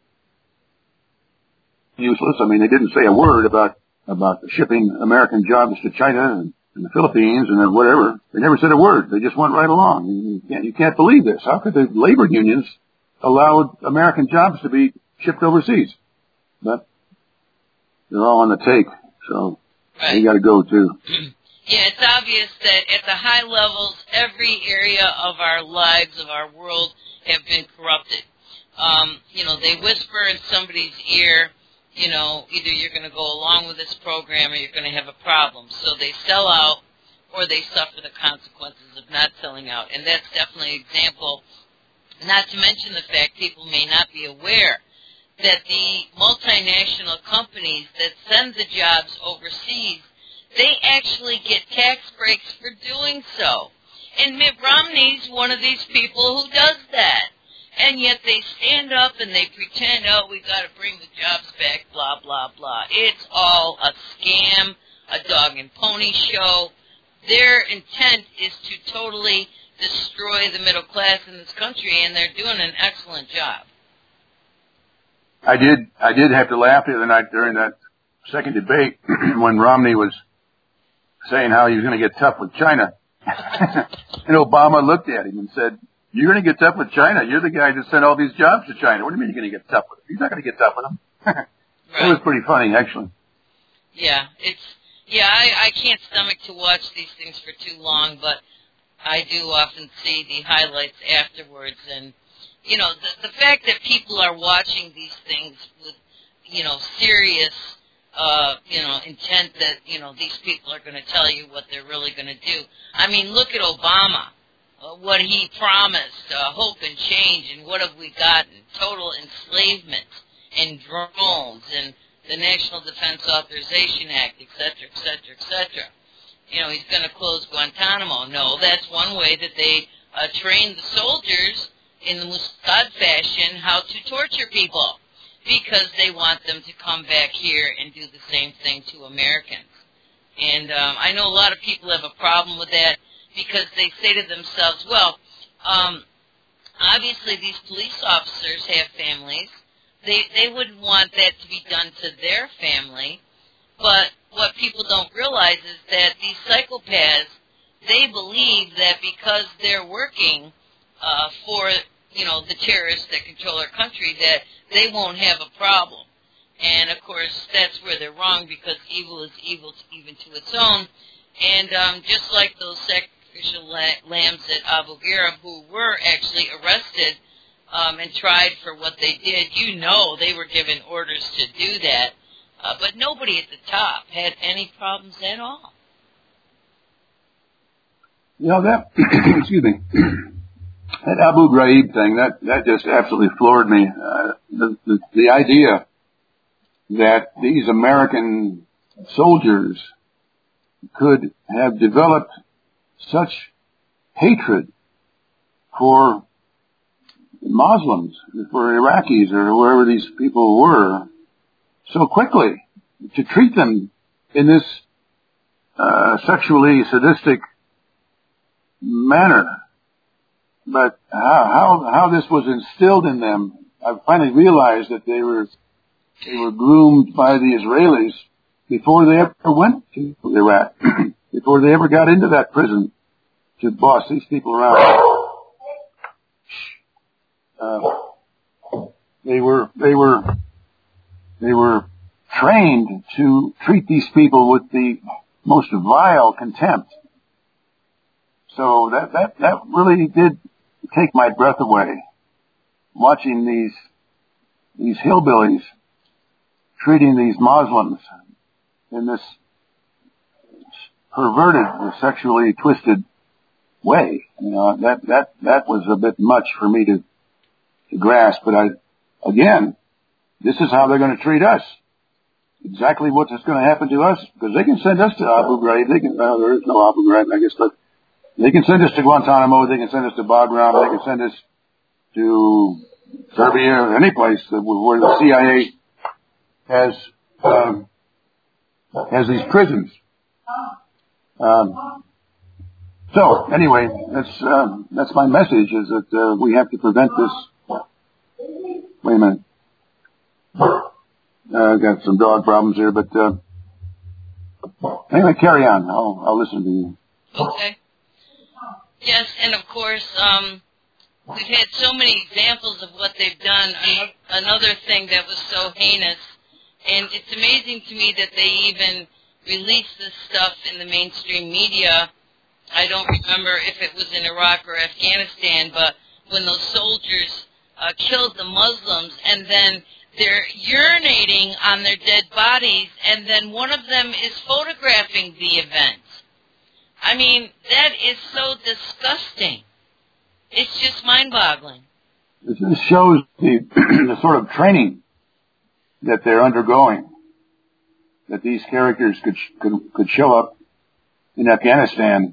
useless. I mean, they didn't say a word about about shipping American jobs to China and, and the Philippines and whatever. They never said a word. They just went right along. You can't, you can't believe this. How could the labor unions allow American jobs to be shipped overseas? But they're all on the take, so right. You got to go too. Yeah, it's obvious that at the high levels, every area of our lives, of our world, have been corrupted. Um, you know, they whisper in somebody's ear, you know, either you're going to go along with this program or you're going to have a problem. So they sell out or they suffer the consequences of not selling out. And that's definitely an example, not to mention the fact people may not be aware that the multinational companies that send the jobs overseas, they actually get tax breaks for doing so. And Mitt Romney's one of these people who does that. And yet they stand up and they pretend, oh, we've got to bring the jobs back, blah, blah, blah. It's all a scam, a dog and pony show. Their intent is to totally destroy the middle class in this country, and they're doing an excellent job. I did I did have to laugh the other night during that second debate when Romney was saying how he was going to get tough with China. And Obama looked at him and said, you're going to get tough with China. You're the guy that sent all these jobs to China. What do you mean you're going to get tough with him? He's not going to get tough with him. Right. It was pretty funny, actually. Yeah, it's yeah. I, I can't stomach to watch these things for too long, but I do often see the highlights afterwards. And you know, the, the fact that people are watching these things with you know serious uh, you know intent that you know these people are going to tell you what they're really going to do. I mean, look at Obama. Uh, what he promised, uh, hope and change, and what have we gotten? Total enslavement and drones and the National Defense Authorization Act, et cetera, et cetera, et cetera. You know, he's going to close Guantanamo. No, that's one way that they uh, train the soldiers in the Mossad fashion how to torture people because they want them to come back here and do the same thing to Americans. And um, I know a lot of people have a problem with that, because they say to themselves, well, um, obviously these police officers have families. They they wouldn't want that to be done to their family. But what people don't realize is that these psychopaths, they believe that because they're working uh, for, you know, the terrorists that control our country, that they won't have a problem. And, of course, that's where they're wrong, because evil is evil to, even to its own. And um, just like those sacrificial lambs at Abu Ghraib who were actually arrested um, and tried for what they did, you know they were given orders to do that. Uh, but nobody at the top had any problems at all. You know, that, excuse me, that Abu Ghraib thing, that, that just absolutely floored me. Uh, the, the, the idea that these American soldiers could have developed such hatred for Muslims, for Iraqis or wherever these people were, so quickly, to treat them in this uh, sexually sadistic manner. But how, how how this was instilled in them, I finally realized that they were they were groomed by the Israelis before they ever went to Iraq, before they ever got into that prison to boss these people around. Uh, they were they were they were trained to treat these people with the most vile contempt. So that that that really did take my breath away, watching these these hillbillies treating these Muslims in this perverted, sexually twisted way. You know, that that that was a bit much for me to to grasp. But I, again, this is how they're going to treat us. exactly what's going to happen to us, because they can send us to Abu Ghraib. They can, well, there is no Abu Ghraib, I guess, but they can send us to Guantanamo. They can send us to Bagram. They can send us to Serbia, any place that, where the C I A has um, has these prisons. Um, so anyway, that's uh, that's my message: is that uh, we have to prevent this. Wait a minute. Uh, I've got some dog problems here, but uh, anyway, carry on. I'll, I'll listen to you. Okay. Yes, and of course, um, we've had so many examples of what they've done. Another thing that was so heinous, and it's amazing to me that they even release this stuff in the mainstream media. I don't remember if it was in Iraq or Afghanistan, but when those soldiers uh, killed the Muslims, and then they're urinating on their dead bodies, and then one of them is photographing the event. I mean, that is so disgusting. It's just mind-boggling. This shows the, the sort of training that they're undergoing, that these characters could, could, could show up in Afghanistan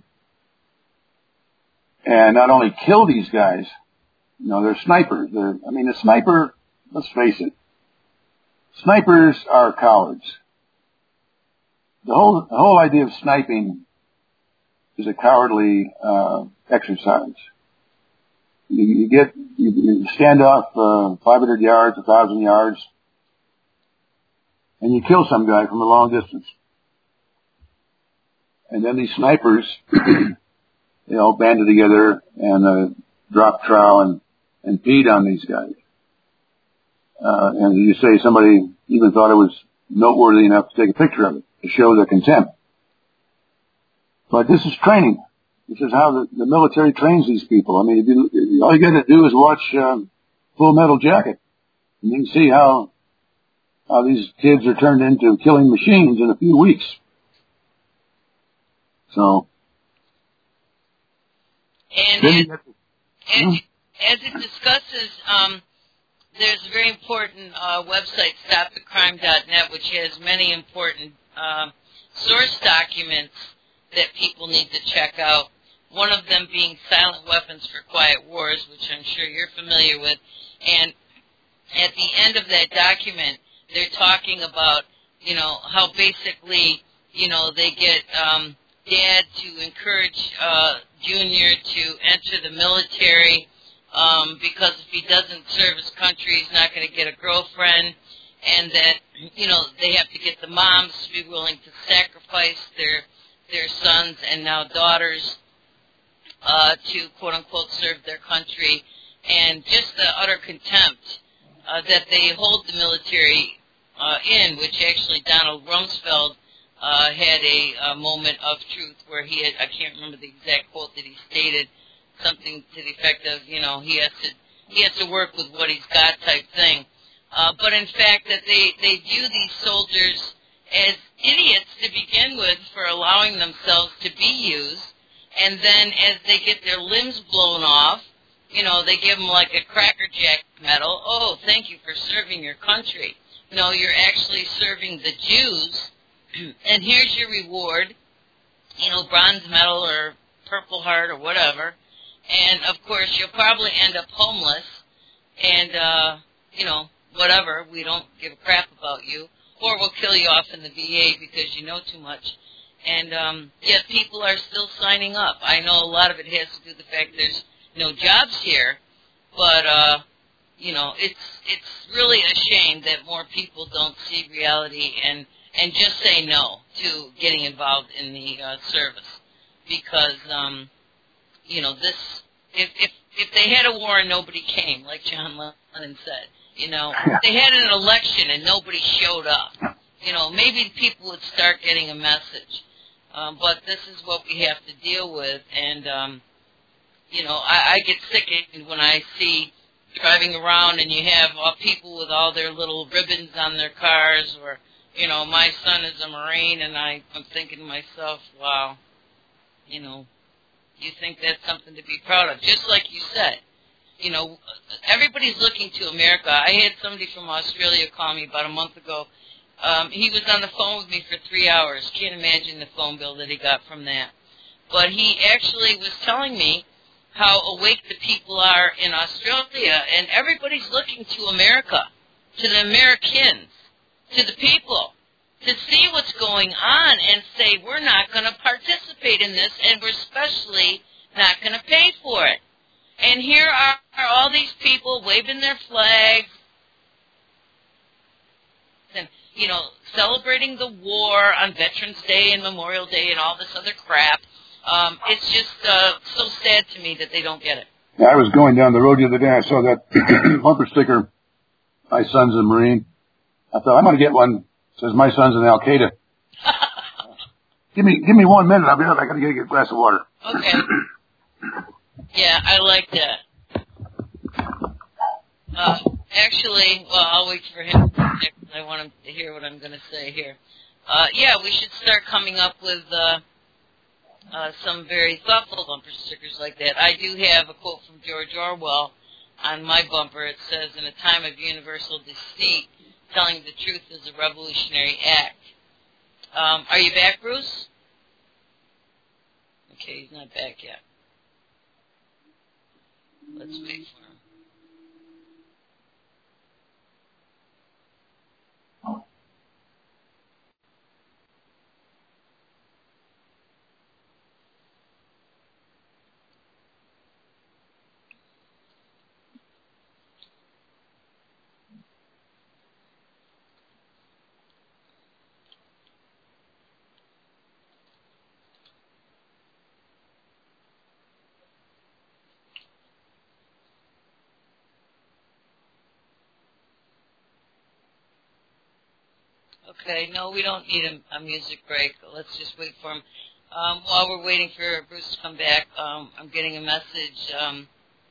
and not only kill these guys, you know, they're snipers. They're, I mean, a sniper, let's face it, snipers are cowards. The whole, the whole idea of sniping is a cowardly uh, exercise. You, you get, you, you stand off uh, five hundred yards, one thousand yards, and you kill some guy from a long distance. And then these snipers, they all banded together and uh, dropped trowel and, and peed on these guys. Uh, and you say somebody even thought it was noteworthy enough to take a picture of it to show their contempt. But this is training. This is how the, the military trains these people. I mean, if you, all you got to do is watch um, Full Metal Jacket, and you can see how how these kids are turned into killing machines in a few weeks. So, and it, as, as it discusses, um, there's a very important uh, website, stop the crime dot net, which has many important uh, source documents that people need to check out. One of them being Silent Weapons for Quiet Wars, which I'm sure you're familiar with. And at the end of that document, they're talking about, you know, how basically, you know, they get um, Dad to encourage uh, Junior to enter the military um, because if he doesn't serve his country, he's not going to get a girlfriend. And that, you know, they have to get the moms to be willing to sacrifice their their sons and now daughters uh, to, quote-unquote, serve their country, and just the utter contempt uh, that they hold the military uh, in, which actually Donald Rumsfeld uh, had a, a moment of truth where he had, I can't remember the exact quote that he stated, something to the effect of, you know, he has to he has to work with what he's got type thing. Uh, but in fact, that they, they view these soldiers as idiots to begin with for allowing themselves to be used, and then as they get their limbs blown off, you know, they give them like a Cracker Jack medal. Oh, thank you for serving your country. No, you're actually serving the Jews, and here's your reward, you know, bronze medal or Purple Heart or whatever, and of course you'll probably end up homeless, and, uh, you know, whatever, we don't give a crap about you. Or we'll kill you off in the V A because you know too much. And um, yet people are still signing up. I know a lot of it has to do with the fact there's no jobs here, but uh, you know, it's it's really a shame that more people don't see reality and and just say no to getting involved in the uh, service, because um, you know, this if if if they had a war and nobody came, like John Lennon said. You know, they had an election and nobody showed up. You know, maybe people would start getting a message. Um, but this is what we have to deal with. And, um, you know, I, I get sickened when I see driving around and you have uh, people with all their little ribbons on their cars. Or, you know, my son is a Marine, and I, I'm thinking to myself, wow, you know, you think that's something to be proud of. Just like you said. You know, everybody's looking to America. I had somebody from Australia call me about a month ago, Um, he was on the phone with me for three hours. Can't imagine the phone bill that he got from that. But he actually was telling me how awake the people are in Australia, and everybody's looking to America, to the Americans, to the people, to see what's going on and say, we're not going to participate in this, and we're especially not going to pay for it. And here are, are all these people waving their flags and, you know, celebrating the war on Veterans Day and Memorial Day and all this other crap. Um, it's just uh, so sad to me that they don't get it. Yeah, I was going down the road the other day. I saw that bumper sticker, "My son's a Marine." I thought, I'm going to get one. It says, "My son's in Al Qaeda." give me, give me one minute. I'll be out. I got to get a glass of water. Okay. Yeah, I like that. Uh, actually, well, I'll wait for him. I want him to hear what I'm going to say here. Uh, yeah, we should start coming up with uh, uh, some very thoughtful bumper stickers like that. I do have a quote from George Orwell on my bumper. It says, "In a time of universal deceit, telling the truth is a revolutionary act." Um, are you back, Bruce? Okay, he's not back yet. Let's wait for him. Okay, no, we don't need a, a music break. Let's just wait for him. Um, while we're waiting for Bruce to come back, um, I'm getting a message. Um,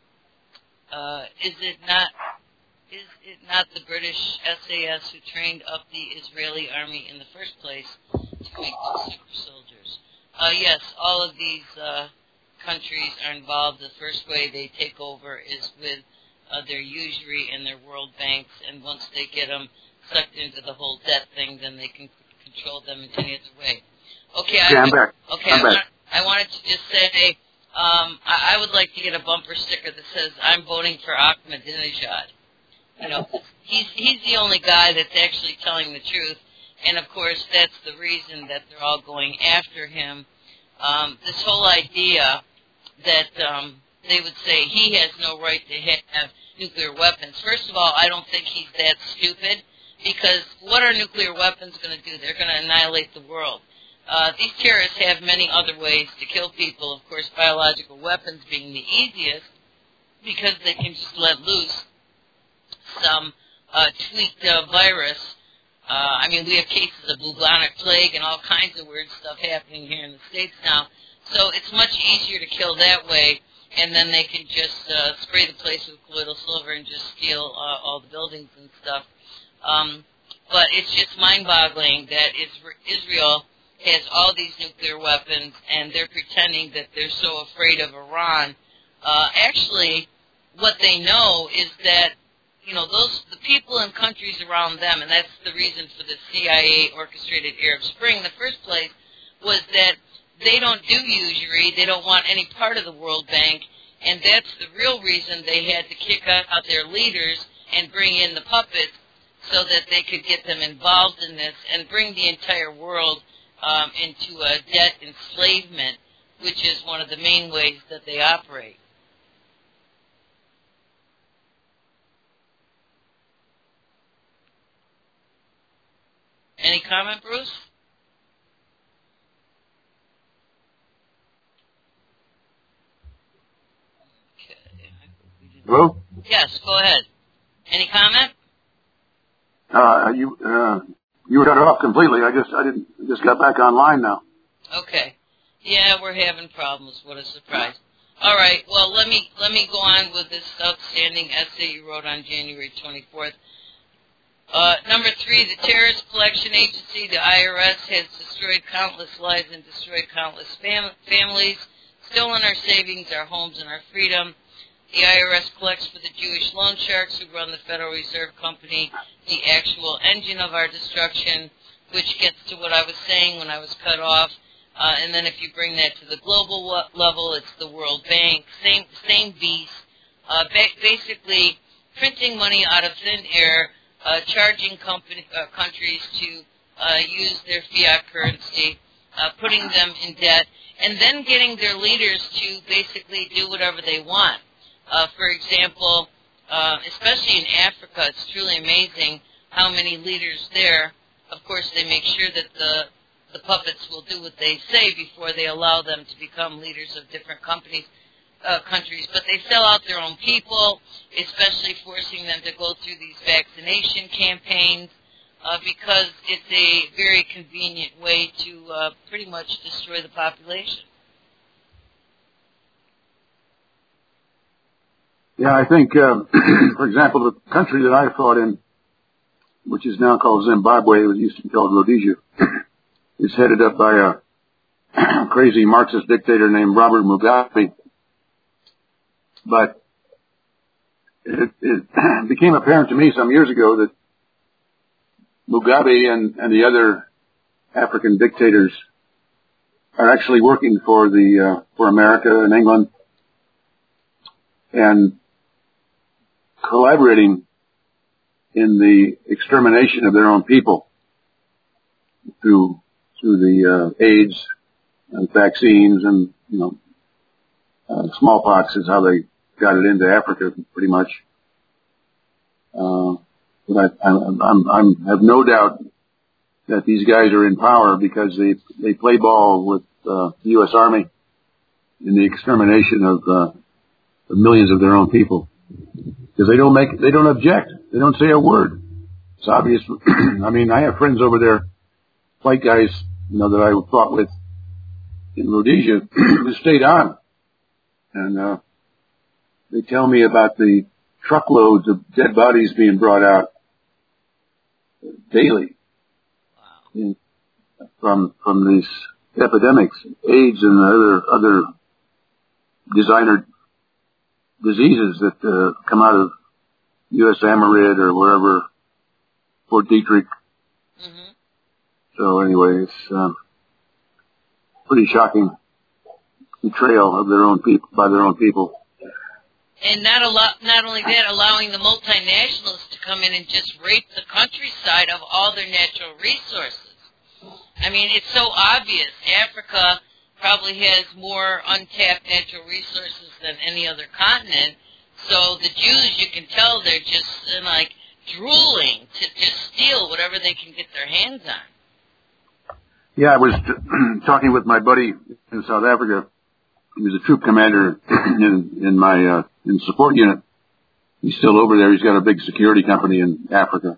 uh, is it not is it not the British S A S who trained up the Israeli army in the first place to make them super soldiers? Uh, yes, all of these uh, countries are involved. The first way they take over is with uh, their usury and their world banks, and once they get them sucked into the whole debt thing, then they can control them in any other way. Okay, okay, I, I'm back. Okay, I'm I, back. Want, I wanted to just say, um, I, I would like to get a bumper sticker that says, "I'm voting for Ahmadinejad." You know, he's he's the only guy that's actually telling the truth, and of course that's the reason that they're all going after him. Um, this whole idea that um, they would say he has no right to have nuclear weapons. First of all, I don't think he's that stupid. Because what are nuclear weapons going to do? They're going to annihilate the world. Uh, these terrorists have many other ways to kill people. Of course, biological weapons being the easiest, because they can just let loose some uh, tweaked uh, virus. Uh, I mean, we have cases of bubonic plague and all kinds of weird stuff happening here in the States now. So it's much easier to kill that way, and then they can just uh, spray the place with colloidal silver and just steal uh, all the buildings and stuff. Um, but it's just mind-boggling that Israel has all these nuclear weapons, and they're pretending that they're so afraid of Iran. Uh, actually, what they know is that, you know, those the people in countries around them, and that's the reason for the C I A-orchestrated Arab Spring in the first place, was that they don't do usury, they don't want any part of the World Bank, and that's the real reason they had to kick out their leaders and bring in the puppets, so that they could get them involved in this and bring the entire world um, into a debt enslavement, which is one of the main ways that they operate. Any comment, Bruce? Okay. Hello? Yes, go ahead. Any comment? Uh, you, uh, you were cut off completely. I just, I didn't, I just got back online now. Okay. Yeah, we're having problems. What a surprise. All right. Well, let me, let me go on with this outstanding essay you wrote on January twenty-fourth. Uh, number three, the Terrorist Collection Agency, the I R S, has destroyed countless lives and destroyed countless fam- families, stolen our savings, our homes, and our freedom. The I R S collects for the Jewish loan sharks who run the Federal Reserve Company, the actual engine of our destruction, which gets to what I was saying when I was cut off. Uh, and then if you bring that to the global level, it's the World Bank, same same beast. Uh, ba- basically, printing money out of thin air, uh, charging company, uh, countries to uh, use their fiat currency, uh, putting them in debt, and then getting their leaders to basically do whatever they want. Uh, for example, uh, especially in Africa, it's truly amazing how many leaders there. Of course, they make sure that the the puppets will do what they say before they allow them to become leaders of different companies, uh, countries. But they sell out their own people, especially forcing them to go through these vaccination campaigns, uh, because it's a very convenient way to uh, pretty much destroy the population. Yeah, I think, uh, for example, the country that I fought in, which is now called Zimbabwe, it used to be called Rhodesia, is headed up by a crazy Marxist dictator named Robert Mugabe. But it, it became apparent to me some years ago that Mugabe and, and the other African dictators are actually working for the uh, for America and England and collaborating in the extermination of their own people through through the uh, AIDS and vaccines and, you know, uh, smallpox is how they got it into Africa, pretty much. Uh, but I, I'm, I'm, I'm have no doubt that these guys are in power because they they play ball with uh, the U S Army in the extermination of, uh, of millions of their own people because they don't make they don't object, they don't say a word. It's obvious. I mean, I have friends over there, white guys, you know, that I fought with in Rhodesia who stayed on, and uh, they tell me about the truckloads of dead bodies being brought out daily in, from from these epidemics, AIDS and other other designer diseases that uh, come out of U S Amarid or wherever, Fort Detrick. Mm-hmm. So anyway, it's um, pretty shocking betrayal of their own people by their own people. And not a lot, not only that, allowing the multinationals to come in and just rape the countryside of all their natural resources. I mean, it's so obvious. Africa probably has more untapped natural resources than any other continent. So the Jews, you can tell they're just uh, like drooling to just steal whatever they can get their hands on. Yeah, I was t- talking with my buddy in South Africa. He was a troop commander in, in my uh, in support unit. He's still over there. He's got a big security company in Africa.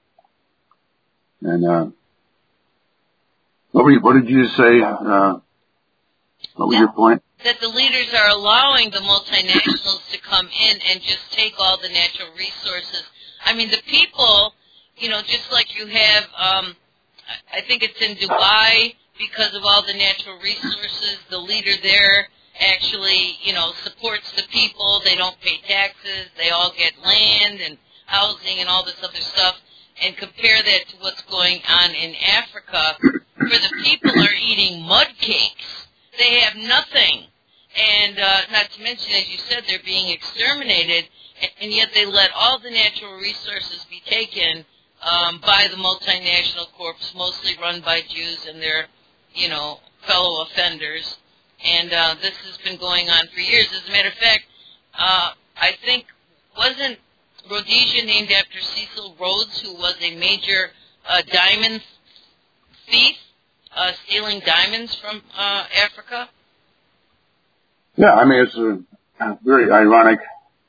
And uh, what were you, what did you say? Uh, what was that, your point? That the leaders are allowing the multinationals to come in and just take all the natural resources. I mean, the people, you know, just like you have, um, I think it's in Dubai, because of all the natural resources, the leader there actually, you know, supports the people. They don't pay taxes. They all get land and housing and all this other stuff. And compare that to what's going on in Africa, where the people are eating mud cakes. They have nothing. And uh, not to mention, as you said, they're being exterminated, and yet they let all the natural resources be taken um, by the multinational corps, mostly run by Jews and their, you know, fellow offenders. And uh, this has been going on for years. As a matter of fact, uh, I think, wasn't Rhodesia named after Cecil Rhodes, who was a major uh, diamond thief, uh, stealing diamonds from uh, Africa? Yeah, I mean, it's a very ironic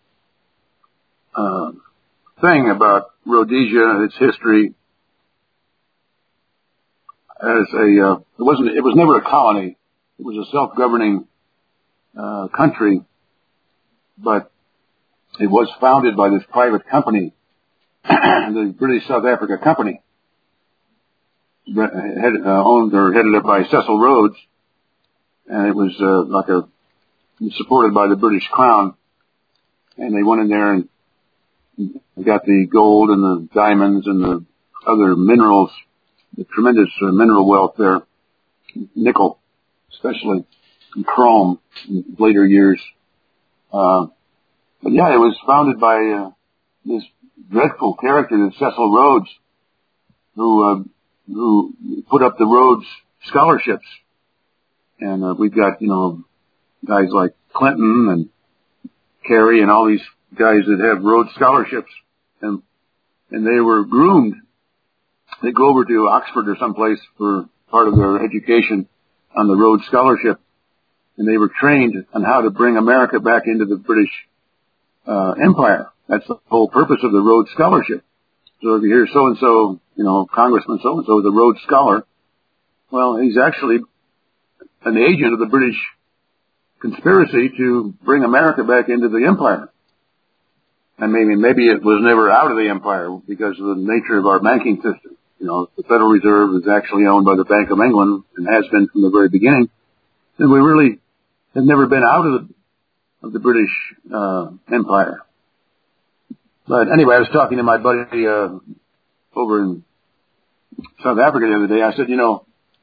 uh, thing about Rhodesia, its history. As a, uh, it wasn't, it was never a colony. It was a self-governing uh, country, but it was founded by this private company, the British South Africa Company, head, uh, owned or headed up by Cecil Rhodes, and it was uh, like a supported by the British Crown, and they went in there and got the gold and the diamonds and the other minerals, the tremendous uh, mineral wealth there, nickel especially, and chrome in later years. Uh, but yeah, it was founded by uh, this dreadful character, Cecil Rhodes, who uh, who put up the Rhodes scholarships. And uh, we've got, you know, guys like Clinton and Kerry and all these guys that have Rhodes scholarships, and and they were groomed. They go over to Oxford or someplace for part of their education on the Rhodes Scholarship, and they were trained on how to bring America back into the British uh, Empire. That's the whole purpose of the Rhodes Scholarship. So if you hear so-and-so, you know, Congressman so-and-so is a Rhodes Scholar, well, he's actually an agent of the British conspiracy to bring America back into the empire. And maybe, maybe it was never out of the empire because of the nature of our banking system. You know, the Federal Reserve is actually owned by the Bank of England and has been from the very beginning. And we really have never been out of the, of the British, uh, empire. But anyway, I was talking to my buddy, uh, over in South Africa the other day. I said, you know,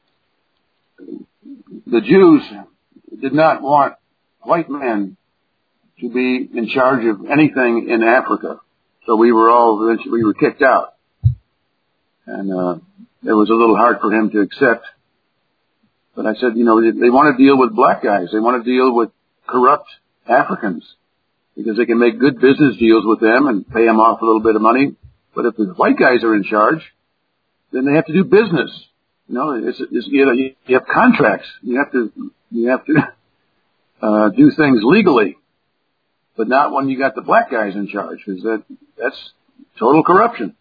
the Jews did not want white men to be in charge of anything in Africa. So we were all, we were kicked out. And, uh, it was a little hard for him to accept. But I said, you know, they, they want to deal with black guys. They want to deal with corrupt Africans because they can make good business deals with them and pay them off a little bit of money. But if the white guys are in charge, then they have to do business. You know, it's, it's, you know, you, you have contracts. You have to, you have to, uh, do things legally. But not when you got the black guys in charge, because that, that's total corruption.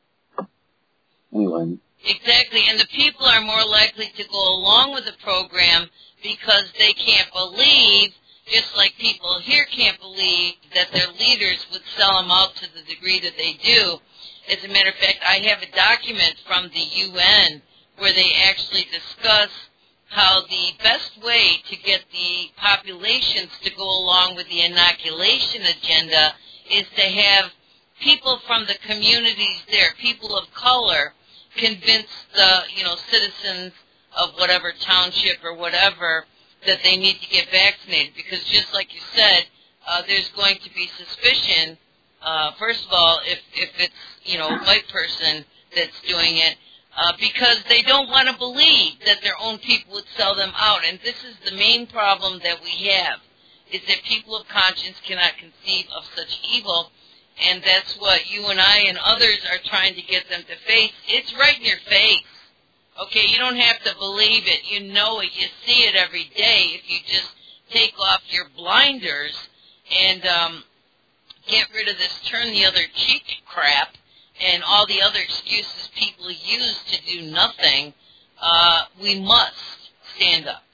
Anyway. Exactly, and the people are more likely to go along with the program because they can't believe, just like people here can't believe, that their leaders would sell them out to the degree that they do. As a matter of fact, I have a document from the U N where they actually discuss how the best way to get the populations to go along with the inoculation agenda is to have people from the communities there, people of color, convince the, you know, citizens of whatever township or whatever that they need to get vaccinated. Because just like you said, uh, there's going to be suspicion, uh, first of all, if, if it's, you know, a white person that's doing it, Uh, because they don't want to believe that their own people would sell them out. And this is the main problem that we have, is that people of conscience cannot conceive of such evil. And that's what you and I and others are trying to get them to face. It's right in your face. Okay, you don't have to believe it. You know it. You see it every day if you just take off your blinders and um, get rid of this turn the other cheek crap and all the other excuses people use to do nothing. Uh, we must stand up.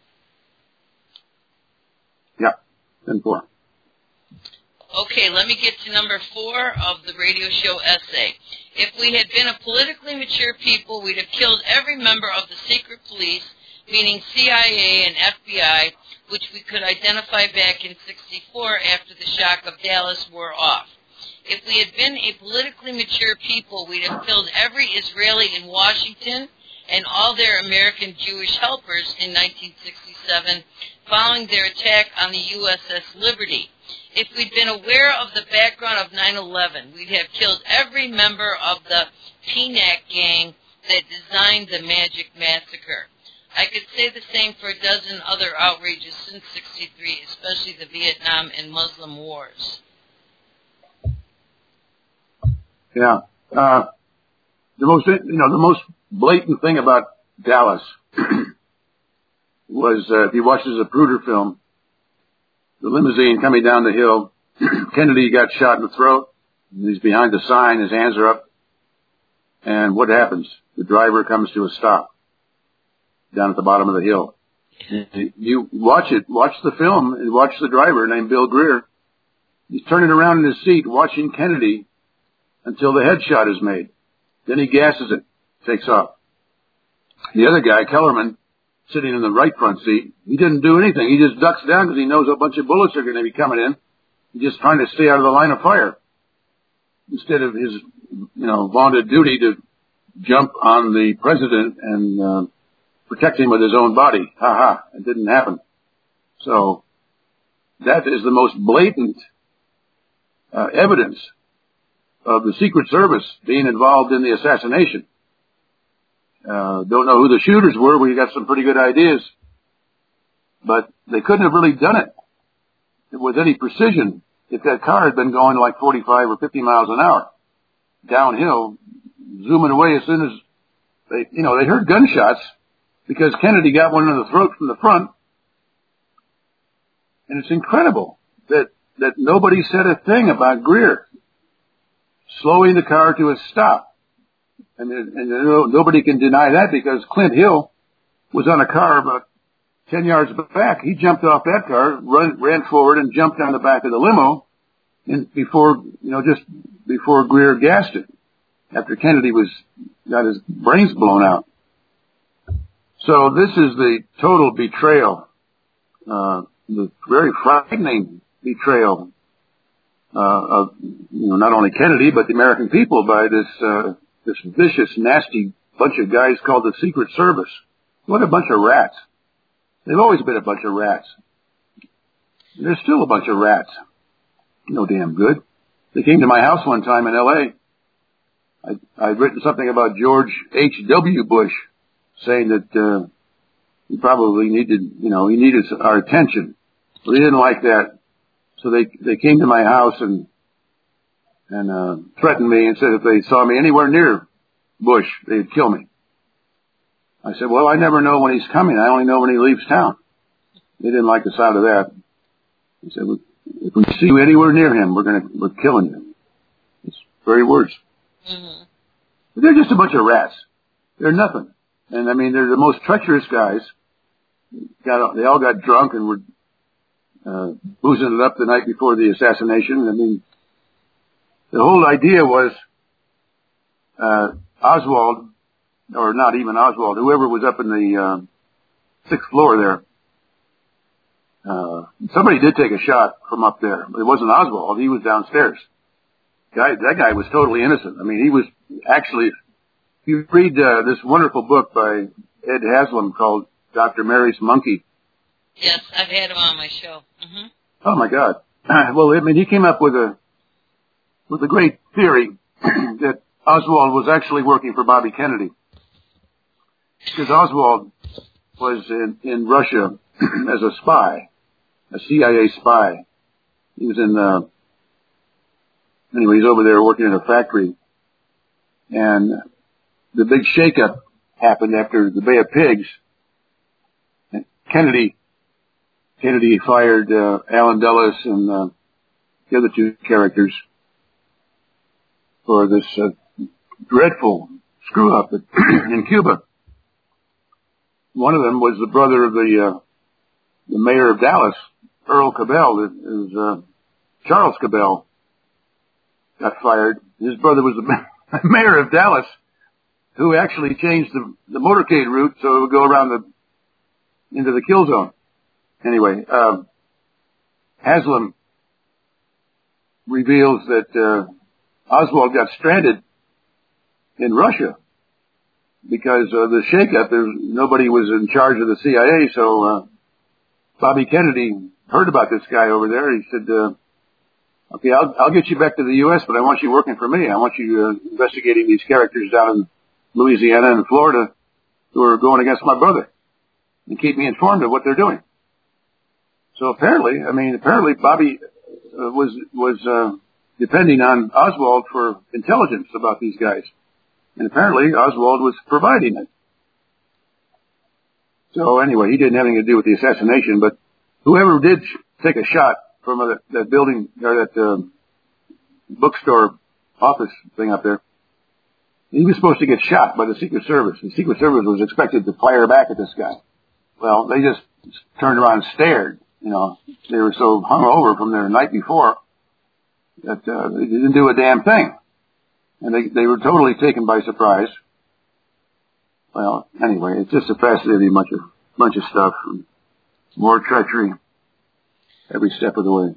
Yeah, and four. Okay, let me get to number four of the radio show essay. If we had been a politically mature people, we'd have killed every member of the secret police, meaning C I A and F B I, which we could identify back in sixty-four after the shock of Dallas wore off. If we had been a politically mature people, we'd have killed every Israeli in Washington and all their American Jewish helpers in nineteen sixty-seven, following their attack on the U S S Liberty. If we'd been aware of the background of nine eleven, we'd have killed every member of the P NAC gang that designed the Magic Massacre. I could say the same for a dozen other outrages since sixty-three, especially the Vietnam and Muslim wars. Yeah. Uh, the most, you know, the most blatant thing about Dallas was, uh, if you watch the Zapruder film, the limousine coming down the hill, Kennedy got shot in the throat, and he's behind the sign, his hands are up, and what happens? The driver comes to a stop down at the bottom of the hill. You watch it, watch the film, and watch the driver named Bill Greer. He's turning around in his seat watching Kennedy until the headshot is made. Then he gasses it, takes off. The other guy, Kellerman, sitting in the right front seat, he didn't do anything. He just ducks down because he knows a bunch of bullets are going to be coming in. just trying to stay out of the line of fire instead of his, you know, vaunted duty to jump on the president and uh, protect him with his own body. Ha ha, it didn't happen. So that is the most blatant uh, evidence of the Secret Service being involved in the assassination. Uh, don't know who the shooters were. We got some pretty good ideas. But they couldn't have really done it with any precision if that car had been going like forty-five or fifty miles an hour downhill, zooming away as soon as they, you know, they heard gunshots because Kennedy got one in the throat from the front. And it's incredible that, that nobody said a thing about Greer slowing the car to a stop. And, and nobody can deny that because Clint Hill was on a car about ten yards back. He jumped off that car, run, ran forward, and jumped on the back of the limo, and before, you know, just before Greer gassed it, after Kennedy was got his brains blown out. So this is the total betrayal, uh, the very frightening betrayal uh, of, you know, not only Kennedy but the American people by this uh, this vicious, nasty bunch of guys called the Secret Service. What a bunch of rats. They've always been a bunch of rats. They're still a bunch of rats. No damn good. They came to my house one time in L A I, I'd written something about George H W Bush, saying that uh, he probably needed, you know, he needed our attention. But he didn't like that. So they they came to my house and and uh, threatened me and said if they saw me anywhere near Bush, they'd kill me. I said, well, I never know when he's coming. I only know when he leaves town. They didn't like the sound of that. He said, if we see you anywhere near him, we're gonna, we're killing you. It's very words. Mm-hmm. But they're just a bunch of rats. They're nothing. And I mean, they're the most treacherous guys. Got, they all got drunk and were, uh, boozing it up the night before the assassination. I mean, the whole idea was, uh, Oswald, or not even Oswald, whoever was up in the uh, sixth floor there. Uh, somebody did take a shot from up there, but it wasn't Oswald. He was downstairs. Guy, that guy was totally innocent. I mean, he was actually, if you read uh, this wonderful book by Ed Haslam called Doctor Mary's Monkey. Yes, I've had him on my show. Mm-hmm. Oh my God. Well, I mean, he came up with a, with a great theory that Oswald was actually working for Bobby Kennedy. Because Oswald was in, in Russia as a spy, a C I A spy. He was in, uh, anyway, he's over there working in a factory. And the big shakeup happened after the Bay of Pigs. And Kennedy, Kennedy fired, uh, Alan Dulles and, uh, the other two characters for this, uh, dreadful screw up in Cuba. One of them was the brother of the, uh, the mayor of Dallas, Earl Cabell. It was, uh, Charles Cabell got fired. His brother was the mayor of Dallas, who actually changed the, the motorcade route so it would go around the, into the kill zone. Anyway, um, Haslam reveals that, uh, Oswald got stranded in Russia because of the shakeup. There was, nobody was in charge of the C I A, so uh, Bobby Kennedy heard about this guy over there. He said, uh, okay, I'll, I'll get you back to the U S, but I want you working for me. I want you uh, investigating these characters down in Louisiana and Florida who are going against my brother and keep me informed of what they're doing. So apparently, I mean, apparently Bobby uh, was, was uh, depending on Oswald for intelligence about these guys. And apparently Oswald was providing it. So anyway, he didn't have anything to do with the assassination, but whoever did take a shot from that, that building, or that uh, bookstore office thing up there, he was supposed to get shot by the Secret Service. The Secret Service was expected to fire back at this guy. Well, they just turned around and stared. You know, they were so hungover from their night before that uh, they didn't do a damn thing. And they, they were totally taken by surprise. Well, anyway, it's just a fascinating bunch of, bunch of stuff. More treachery every step of the way.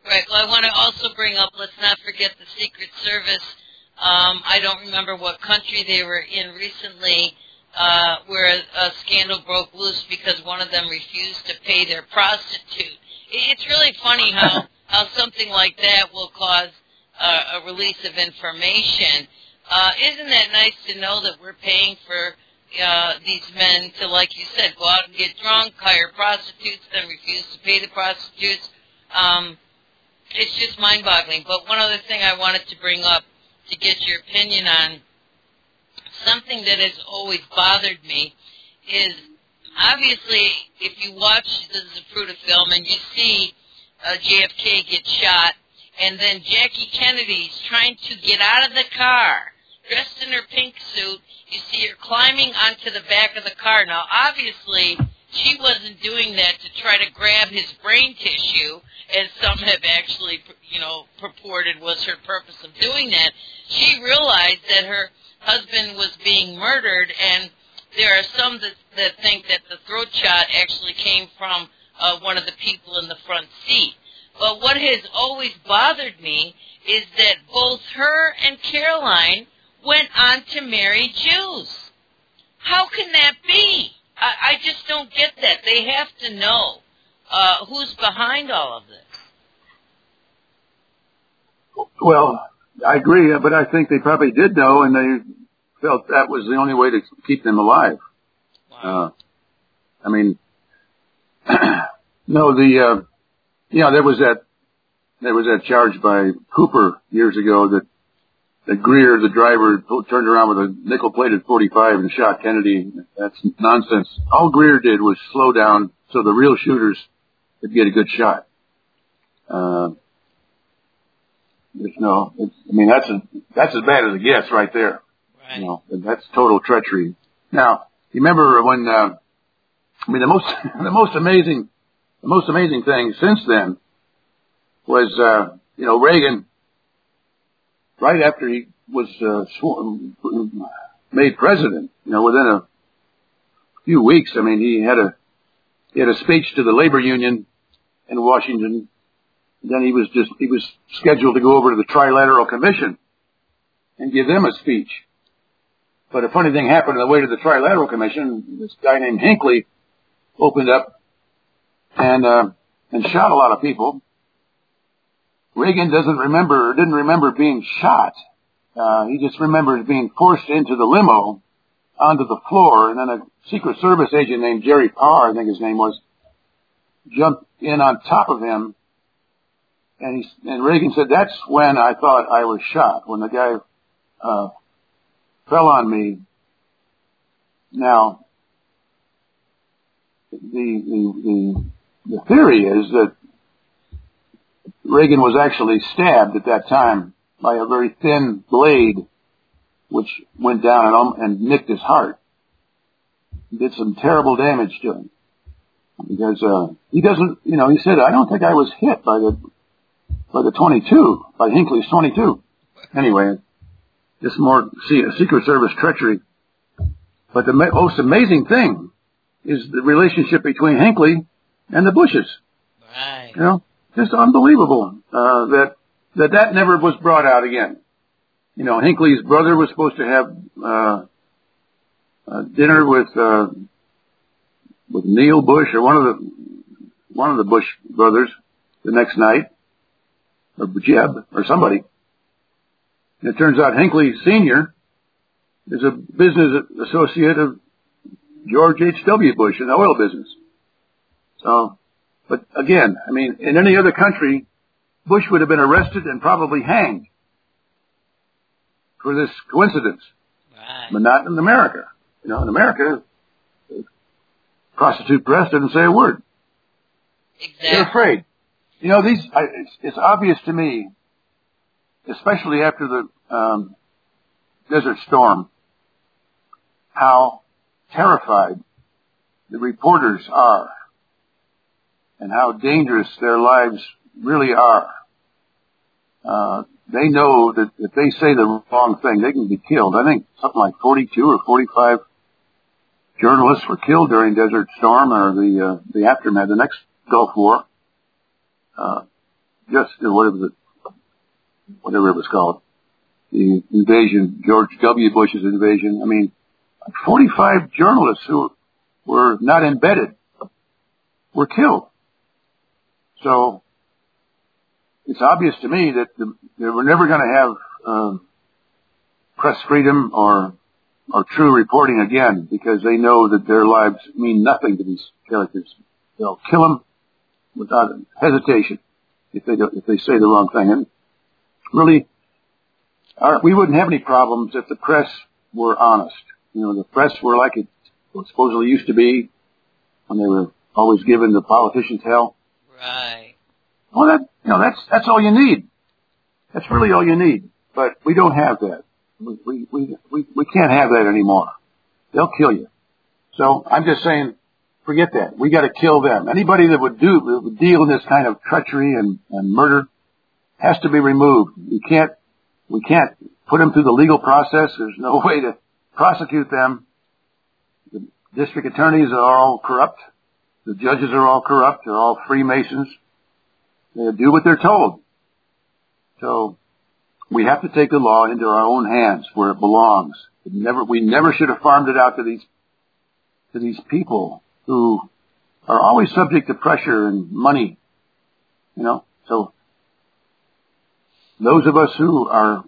Right. Well, I want to also bring up, let's not forget the Secret Service. Um, I don't remember what country they were in recently uh, where a, a scandal broke loose because one of them refused to pay their prostitute. It's really funny how, how something like that will cause uh, a release of information. Uh, isn't that nice to know that we're paying for uh, these men to, like you said, go out and get drunk, hire prostitutes, then refuse to pay the prostitutes? Um, it's just mind-boggling. But one other thing I wanted to bring up to get your opinion on, something that has always bothered me is, obviously, if you watch the Zapruder film and you see uh, J F K get shot, and then Jackie Kennedy's trying to get out of the car, dressed in her pink suit, you see her climbing onto the back of the car. Now, obviously, she wasn't doing that to try to grab his brain tissue, as some have actually, you know, purported was her purpose of doing that. She realized that her husband was being murdered, and there are some that, that think that the throat shot actually came from uh, one of the people in the front seat. But what has always bothered me is that both her and Caroline went on to marry Jews. How can that be? I, I just don't get that. They have to know uh, who's behind all of this. Well, I agree, but I think they probably did know, and they felt that was the only way to keep them alive. Wow. Uh, I mean, no, the, uh, you know, there was that, there was that charge by Cooper years ago that, that Greer, the driver, turned around with a nickel-plated forty-five and shot Kennedy. That's nonsense. All Greer did was slow down so the real shooters could get a good shot. Uh, there's no, it's, I mean, that's a, that's as bad as it gets right there. Right. You know, that's total treachery. Now, you remember when, uh, I mean, the most, the most amazing, the most amazing thing since then was, uh, you know, Reagan, right after he was, uh, sworn, made president, you know, within a few weeks, I mean, he had a, he had a speech to the labor union in Washington. Then he was just, he was scheduled to go over to the Trilateral Commission and give them a speech. But a funny thing happened on the way to the Trilateral Commission. This guy named Hinckley opened up and, uh, and shot a lot of people. Reagan doesn't remember, didn't remember being shot. Uh, he just remembers being forced into the limo onto the floor, and then a Secret Service agent named Jerry Parr, I think his name was, jumped in on top of him. And he, and Reagan said, that's when I thought I was shot, when the guy, uh, fell on me. Now, the, the, the, the theory is that Reagan was actually stabbed at that time by a very thin blade, which went down and, and nicked his heart. It did some terrible damage to him. Because, uh, he doesn't, you know, he said, I don't think I was hit by the, by the twenty-two, by Hinckley's twenty-two. Anyway, just more see, Secret Service treachery. But the ma- most amazing thing is the relationship between Hinckley and the Bushes. Right. You know, just unbelievable, uh, that, that that never was brought out again. You know, Hinckley's brother was supposed to have, uh, uh dinner with, uh, with Neil Bush or one of the, one of the Bush brothers the next night, or Jeb, or somebody. And it turns out Hinckley Senior is a business associate of George H W. Bush in the oil business. So, but again, I mean, in any other country, Bush would have been arrested and probably hanged for this coincidence. Right. But not in America. You know, in America, the prostitute press didn't say a word. Exactly. They're afraid. You know, these, I, it's, it's obvious to me, especially after the um, Desert Storm, how terrified the reporters are and how dangerous their lives really are. Uh, they know that if they say the wrong thing, they can be killed. I think something like forty-two or forty-five journalists were killed during Desert Storm or the uh, the aftermath, the next Gulf War. Uh, just, whatever the, whatever it was called, the invasion, George W. Bush's invasion. I mean, forty-five journalists who were not embedded were killed. So it's obvious to me that the, that we're never going to have um, press freedom or or true reporting again, because they know that their lives mean nothing to these characters. They'll kill them without hesitation if they do, if they say the wrong thing. And really, our, we wouldn't have any problems if the press were honest. You know, the press were like it supposedly used to be when they were always giving the politicians hell. Right. Well, that, you know, that's, that's all you need. That's really all you need. But we don't have that. We, we, we, we, we can't have that anymore. They'll kill you. So I'm just saying, forget that. We gotta kill them. Anybody that would do, that would deal in this kind of treachery and, and murder has to be removed. We can't, we can't put them through the legal process. There's no way to prosecute them. The district attorneys are all corrupt. The judges are all corrupt. They're all Freemasons. They do what they're told. So we have to take the law into our own hands where it belongs. It never, we never should have farmed it out to these, to these people who are always subject to pressure and money. You know, so those of us who are,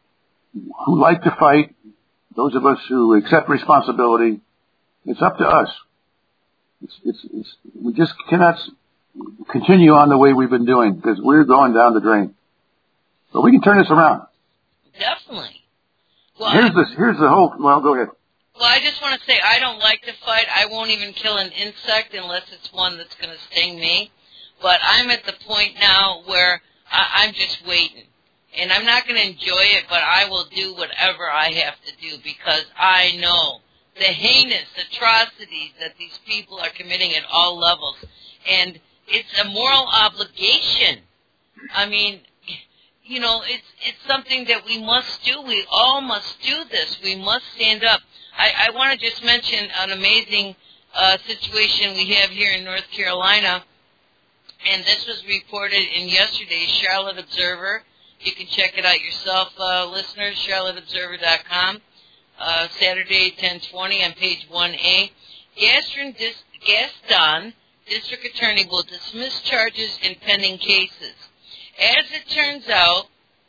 who like to fight, those of us who accept responsibility, it's up to us. It's, it's, it's, we just cannot continue on the way we've been doing because we're going down the drain. But we can turn this around. Definitely. Well, here's I, this. Here's the whole. Well, go ahead. Well, I just want to say I don't like to fight. I won't even kill an insect unless it's one that's going to sting me. But I'm at the point now where I, I'm just waiting. And I'm not going to enjoy it, but I will do whatever I have to do because I know the heinous atrocities that these people are committing at all levels. And it's a moral obligation. I mean, you know, it's it's something that we must do. We all must do this. We must stand up. I, I want to just mention an amazing uh, situation we have here in North Carolina, and this was reported in yesterday's Charlotte Observer. You can check it out yourself, uh, listeners, charlotte observer dot com. Uh, Saturday, ten twenty on page one A. Gaston, Dis- Gaston, District Attorney, will dismiss charges in pending cases. As it turns out,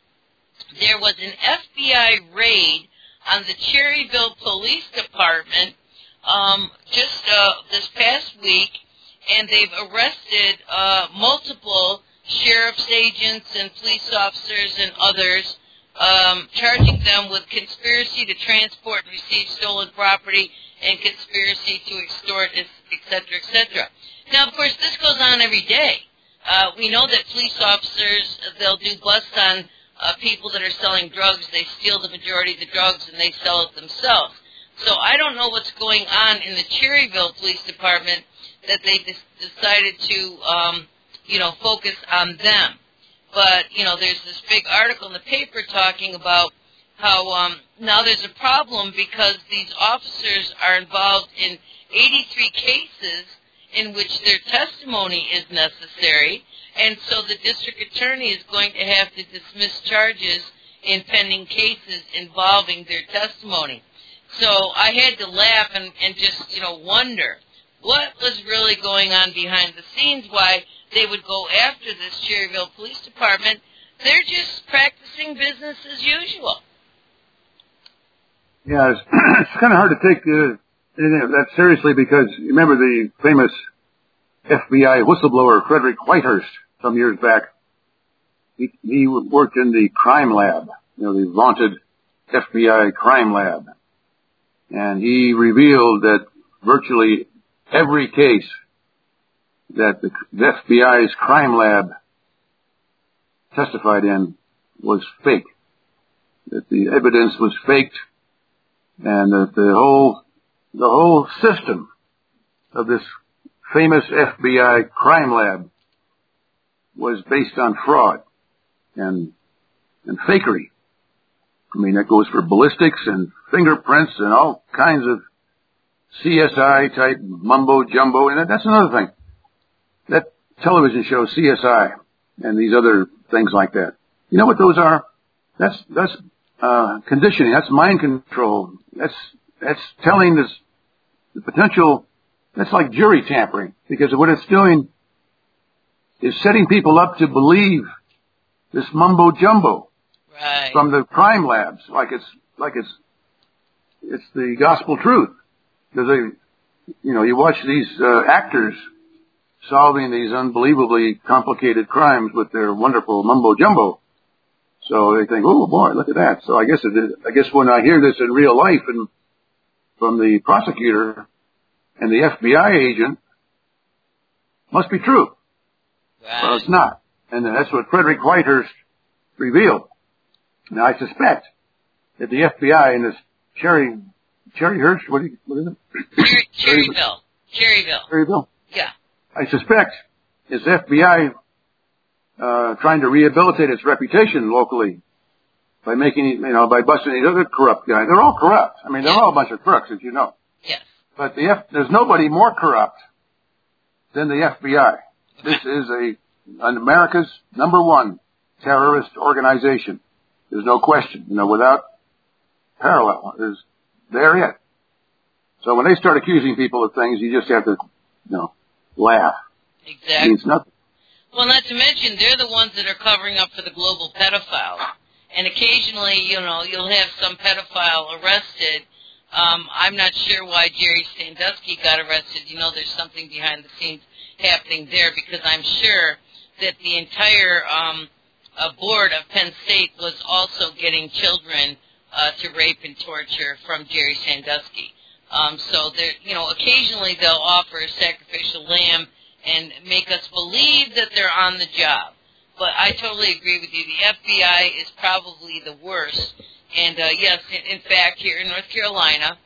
there was an F B I raid on the Cherryville Police Department um, just uh, this past week, and they've arrested uh, multiple sheriff's agents and police officers and others, um, charging them with conspiracy to transport and receive stolen property and conspiracy to extort, et cetera, et cetera. Now, of course, this goes on every day. Uh, we know that police officers, they'll do busts on uh, people that are selling drugs. They steal the majority of the drugs and they sell it themselves. So I don't know what's going on in the Cherryville Police Department that they des- decided to, um, you know, focus on them. But, you know, there's this big article in the paper talking about how um, now there's a problem because these officers are involved in eighty-three cases in which their testimony is necessary, and so the district attorney is going to have to dismiss charges in pending cases involving their testimony. So I had to laugh and, and just, you know, wonder what was really going on behind the scenes, why they would go after this Cherryville Police Department. They're just practicing business as usual. Yeah, it's, it's kind of hard to take uh, anything of that seriously because you remember the famous F B I whistleblower Frederick Whitehurst some years back. He, he worked in the crime lab, you know, the vaunted F B I crime lab. And he revealed that virtually every case that the F B I's crime lab testified in was fake. That the evidence was faked and that the whole, the whole system of this famous F B I crime lab was based on fraud and, and fakery. I mean, that goes for ballistics and fingerprints and all kinds of C S I type mumbo jumbo. And that's another thing. That television show, C S I, and these other things like that. You know what those are? That's that's uh, conditioning. That's mind control. That's that's telling this the potential. That's like jury tampering, because what it's doing is setting people up to believe this mumbo jumbo right. from the crime labs, like it's like it's it's the gospel truth. Because they, you know, you watch these uh, actors solving these unbelievably complicated crimes with their wonderful mumbo jumbo. So they think, oh boy, look at that. So I guess it is, I guess when I hear this in real life and from the prosecutor and the F B I agent, must be true. Right. Well, it's not. And that's what Frederick Whitehurst revealed. Now I suspect that the F B I and this Cherry, Cherry Hurst, what, do you, what is it? Cherry, Cherryville. Cherryville. Cherryville. Yeah. I suspect it's F B I uh, trying to rehabilitate its reputation locally by making, you know, by busting these other corrupt guys. They're all corrupt. I mean, they're all a bunch of crooks, as you know. Yes. But the F, there's nobody more corrupt than the F B I. This is a an America's number one terrorist organization. There's no question, you know, without parallel. There's, they're it. So when they start accusing people of things, you just have to, you know, laugh. Exactly. It means nothing. Well, not to mention, they're the ones that are covering up for the global pedophiles. And occasionally, you know, you'll have some pedophile arrested. Um, I'm not sure why Jerry Sandusky got arrested. You know, there's something behind the scenes happening there, because I'm sure that the entire um, uh, board of Penn State was also getting children uh, to rape and torture from Jerry Sandusky. Um, so, there, you know, occasionally they'll offer a sacrificial lamb and make us believe that they're on the job. But I totally agree with you. The F B I is probably the worst. And, uh, yes, in, in fact, here in North Carolina,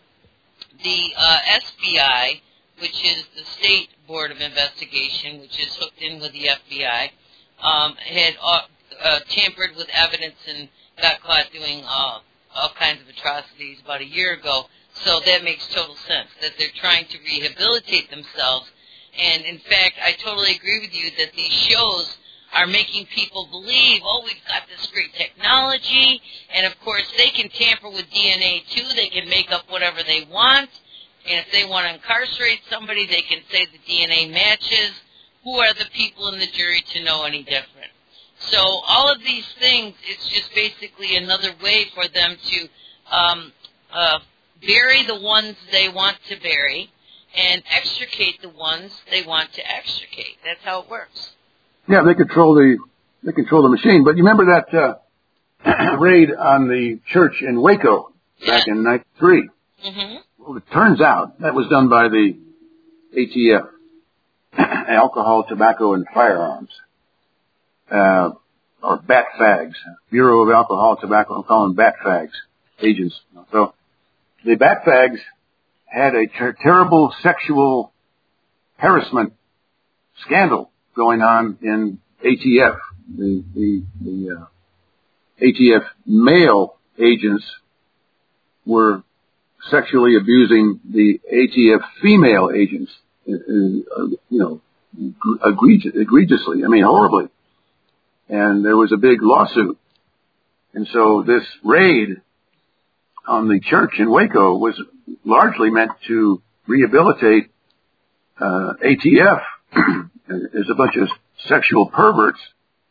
the uh, S B I, which is the State Board of Investigation, which is hooked in with the F B I, um, had uh, uh, tampered with evidence and got caught doing uh, all kinds of atrocities about a year ago. So that makes total sense, that they're trying to rehabilitate themselves. And, in fact, I totally agree with you that these shows are making people believe, oh, we've got this great technology, and, of course, they can tamper with D N A, too. They can make up whatever they want. And if they want to incarcerate somebody, they can say the D N A matches. Who are the people in the jury to know any different? So all of these things, it's just basically another way for them to um, uh, bury the ones they want to bury and extricate the ones they want to extricate. That's how it works. Yeah, they control the they control the machine. But you remember that uh, raid on the church in Waco back yeah. in ninety-three? Mm-hmm. Well, it turns out that was done by the A T F, Alcohol, Tobacco, and Firearms, uh, or B A T FAGs, Bureau of Alcohol, Tobacco. I'm calling them B A T FAGs, agents. So the B A T FAGs had a ter- terrible sexual harassment scandal going on in A T F. The the, the uh, A T F male agents were sexually abusing the A T F female agents, uh, uh, you know, egregious, egregiously. I mean, horribly. And there was a big lawsuit. And so this raid on the church in Waco was largely meant to rehabilitate uh, A T F as a bunch of sexual perverts.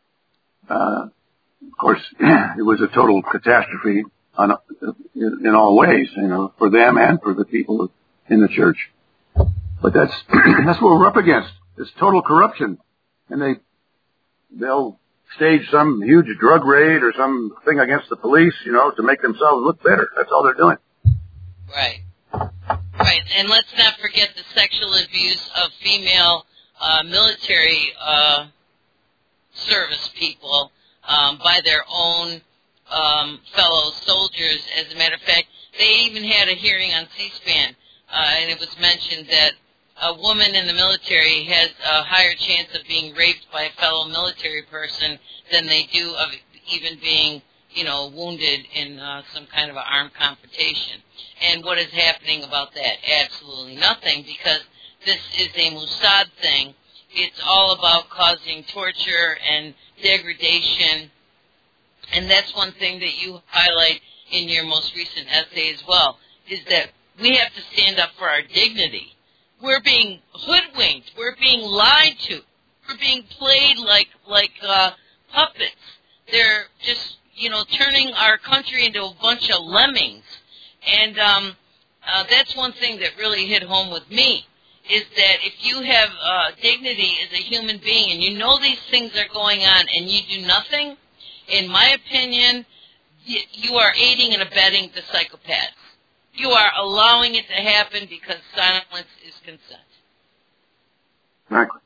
Uh, of course, it was a total catastrophe on, in, in all ways, you know, for them and for the people in the church. But that's that's what we're up against. It's total corruption, and they they'll stage some huge drug raid or some thing against the police, you know, to make themselves look better. That's all they're doing. Right. Right, and let's not forget the sexual abuse of female uh, military uh, service people um, by their own um, fellow soldiers. As a matter of fact, they even had a hearing on C-SPAN, uh, and it was mentioned that a woman in the military has a higher chance of being raped by a fellow military person than they do of even being, you know, wounded in uh, some kind of an armed confrontation. And what is happening about that? Absolutely nothing, because this is a Mossad thing. it's all about causing torture and degradation. And that's one thing that you highlight in your most recent essay as well, is that we have to stand up for our dignity. We're being hoodwinked. We're being lied to. We're being played like like uh, puppets. They're just, you know, turning our country into a bunch of lemmings. And um, uh, that's one thing that really hit home with me, is that if you have uh, dignity as a human being and you know these things are going on and you do nothing, in my opinion, you are aiding and abetting the psychopaths. You are allowing it to happen because silence is consent. Exactly.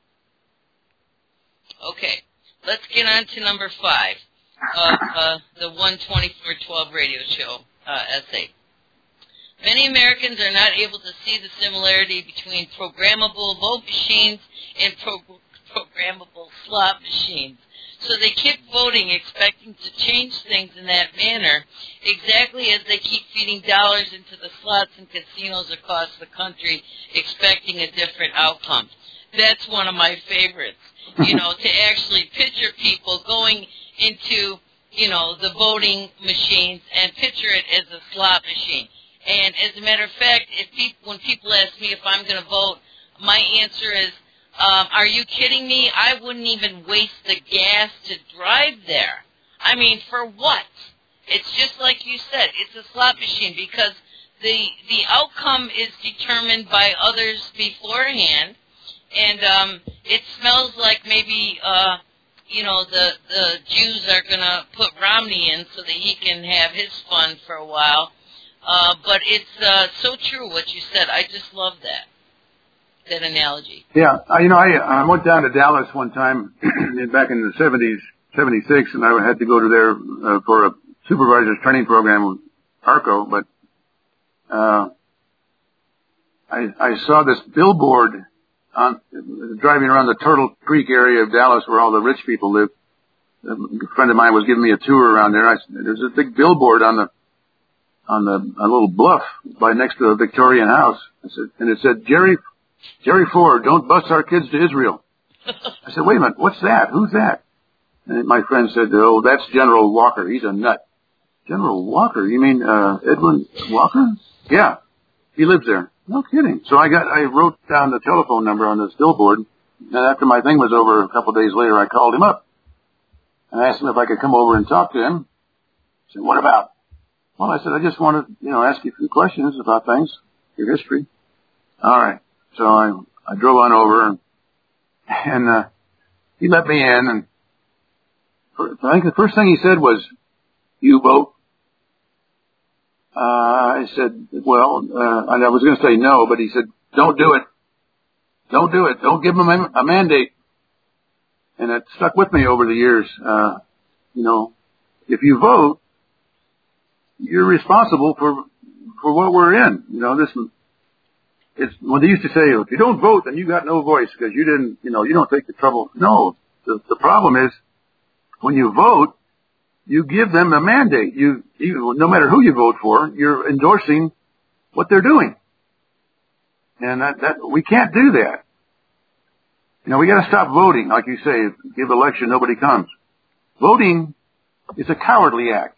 Okay, let's get on to number five of uh, the one twenty-four twelve radio show uh, essay. Many Americans are not able to see the similarity between programmable vote machines and pro- programmable slot machines. So they keep voting, expecting to change things in that manner, exactly as they keep feeding dollars into the slots and casinos across the country, expecting a different outcome. That's one of my favorites, you know, to actually picture people going into, you know, the voting machines and picture it as a slot machine. And as a matter of fact, if people, when people ask me if I'm going to vote, my answer is, Um, are you kidding me? I wouldn't even waste the gas to drive there. I mean, for what? It's just like you said. It's a slot machine because the the outcome is determined by others beforehand, and um, it smells like maybe uh, you know the the Jews are gonna put Romney in so that he can have his fun for a while. Uh, but it's uh, so true what you said. I just love that. That analogy. Yeah, I, you know, I, I went down to Dallas one time back in the seventies, seventy-six, and I had to go to there uh, for a supervisor's training program with ARCO, but uh, I, I saw this billboard on driving around the Turtle Creek area of Dallas where all the rich people live. A friend of mine was giving me a tour around there. I, there's a big billboard on the on the a little bluff by next to a Victorian house. I said, and it said, Jerry Jerry Ford, don't bus our kids to Israel. I said, wait a minute, what's that? Who's that? And my friend said, oh, that's General Walker. He's a nut. General Walker? You mean uh Edwin Walker? Yeah, he lives there. No kidding. So I got, I wrote down the telephone number on this billboard, and after my thing was over a couple of days later, I called him up. And I asked him if I could come over and talk to him. He said, what about? Well, I said, I just want to, you know, ask you a few questions about things, your history. All right. So I, I drove on over, and, and uh, he let me in, and I think the first thing he said was, you vote? Uh, I said, well, uh, and I was going to say no, but he said, don't do it. Don't do it. Don't give them a, a mandate. And it stuck with me over the years. Uh, you know, if you vote, you're responsible for, for what we're in. You know, this, it's, when they used to say, if you don't vote, then you got no voice because you didn't, you know, you don't take the trouble. No, the, the problem is when you vote, you give them a mandate. You, you, no matter who you vote for, you're endorsing what they're doing. And that, that, we can't do that. You know, we gotta stop voting. Like you say, give election, nobody comes. Voting is a cowardly act.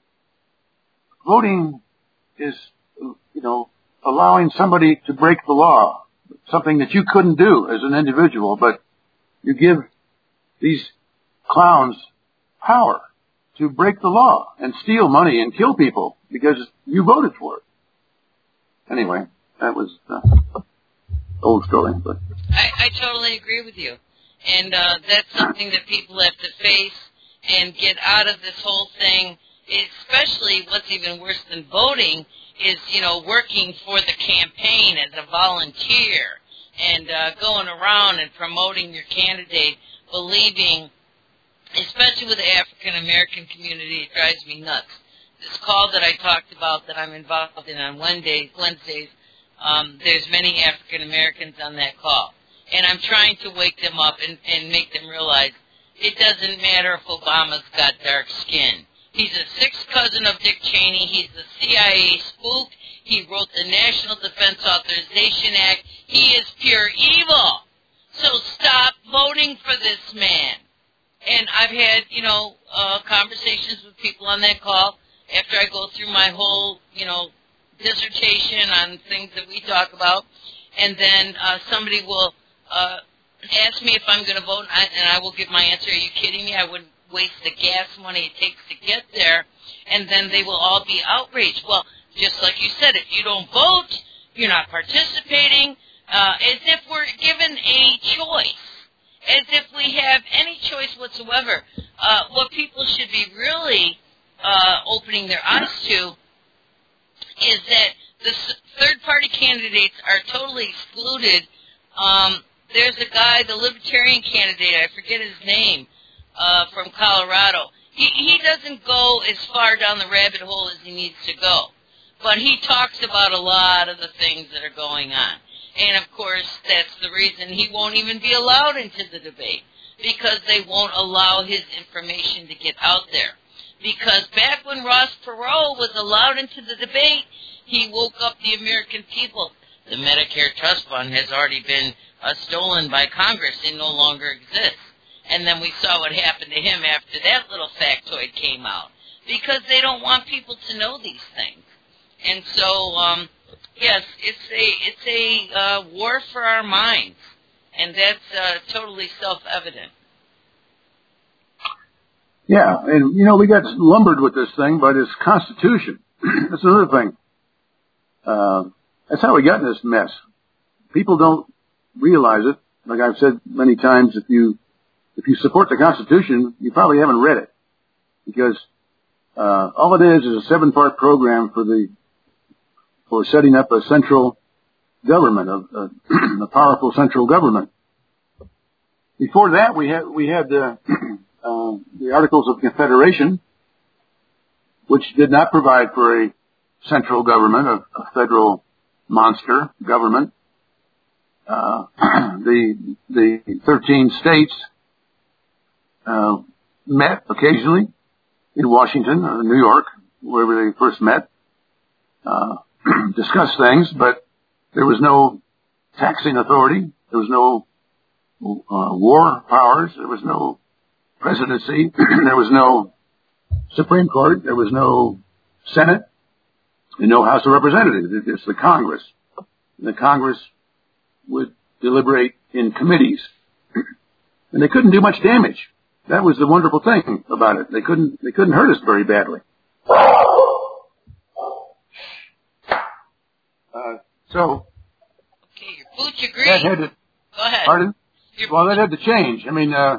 Voting is, you know, allowing somebody to break the law, something that you couldn't do as an individual, but you give these clowns power to break the law and steal money and kill people because you voted for it. Anyway, that was uh, old story, but I, I totally agree with you, and uh, that's something that people have to face and get out of this whole thing. Especially, what's even worse than voting is, you know, working for the campaign as a volunteer and uh, going around and promoting your candidate, believing, especially with the African American community, it drives me nuts. This call that I talked about that I'm involved in on Wednesdays, Wednesdays, um, there's many African Americans on that call, and I'm trying to wake them up and, and make them realize it doesn't matter if Obama's got dark skin. He's a sixth cousin of Dick Cheney. He's the C I A spook. He wrote the National Defense Authorization Act. He is pure evil. So stop rooting for this man. And I've had, you know, uh, conversations with people on that call after I go through my whole, you know, dissertation on things that we talk about. And then uh, somebody will uh, ask me if I'm going to vote, and I, and I will give my answer. Are you kidding me? I wouldn't waste the gas money it takes to get there. And then they will all be outraged. Well, just like you said, if you don't vote, you're not participating, uh, as if we're given a choice. As if we have any choice whatsoever. Uh, what people should be really uh, opening their eyes to is that the s- third-party candidates are totally excluded. Um, there's a guy, the Libertarian candidate, I forget his name, uh, from Colorado. He, he doesn't go as far down the rabbit hole as he needs to go. But he talks about a lot of the things that are going on. And, of course, that's the reason he won't even be allowed into the debate, because they won't allow his information to get out there. Because back when Ross Perot was allowed into the debate, he woke up the American people. The Medicare Trust Fund has already been uh, stolen by Congress and no longer exists. And then we saw what happened to him after that little factoid came out, because they don't want people to know these things. And so... um Yes, it's a it's a uh, war for our minds, and that's uh, totally self-evident. Yeah, and you know we got lumbered with this thing by this Constitution. That's another thing. Uh, that's how we got in this mess. People don't realize it. Like I've said many times, if you if you support the Constitution, you probably haven't read it, because uh, all it is is a seven-part program for the for setting up a central government, a, a, a powerful central government. Before that, we had we had the, uh, the Articles of Confederation, which did not provide for a central government, a, a federal monster government. Uh, the the thirteen states uh, met occasionally in Washington or New York, wherever they first met. Uh, discuss things, but there was no taxing authority. There was no uh, war powers. There was no presidency. There was no Supreme Court. There was no Senate and no House of Representatives. It's the Congress. And the Congress would deliberate in committees. And they couldn't do much damage. That was the wonderful thing about it. They couldn't, they couldn't hurt us very badly. Uh, so, okay, your boots agree. That had to, Go ahead. Pardon? Your well, that had to change. I mean, uh,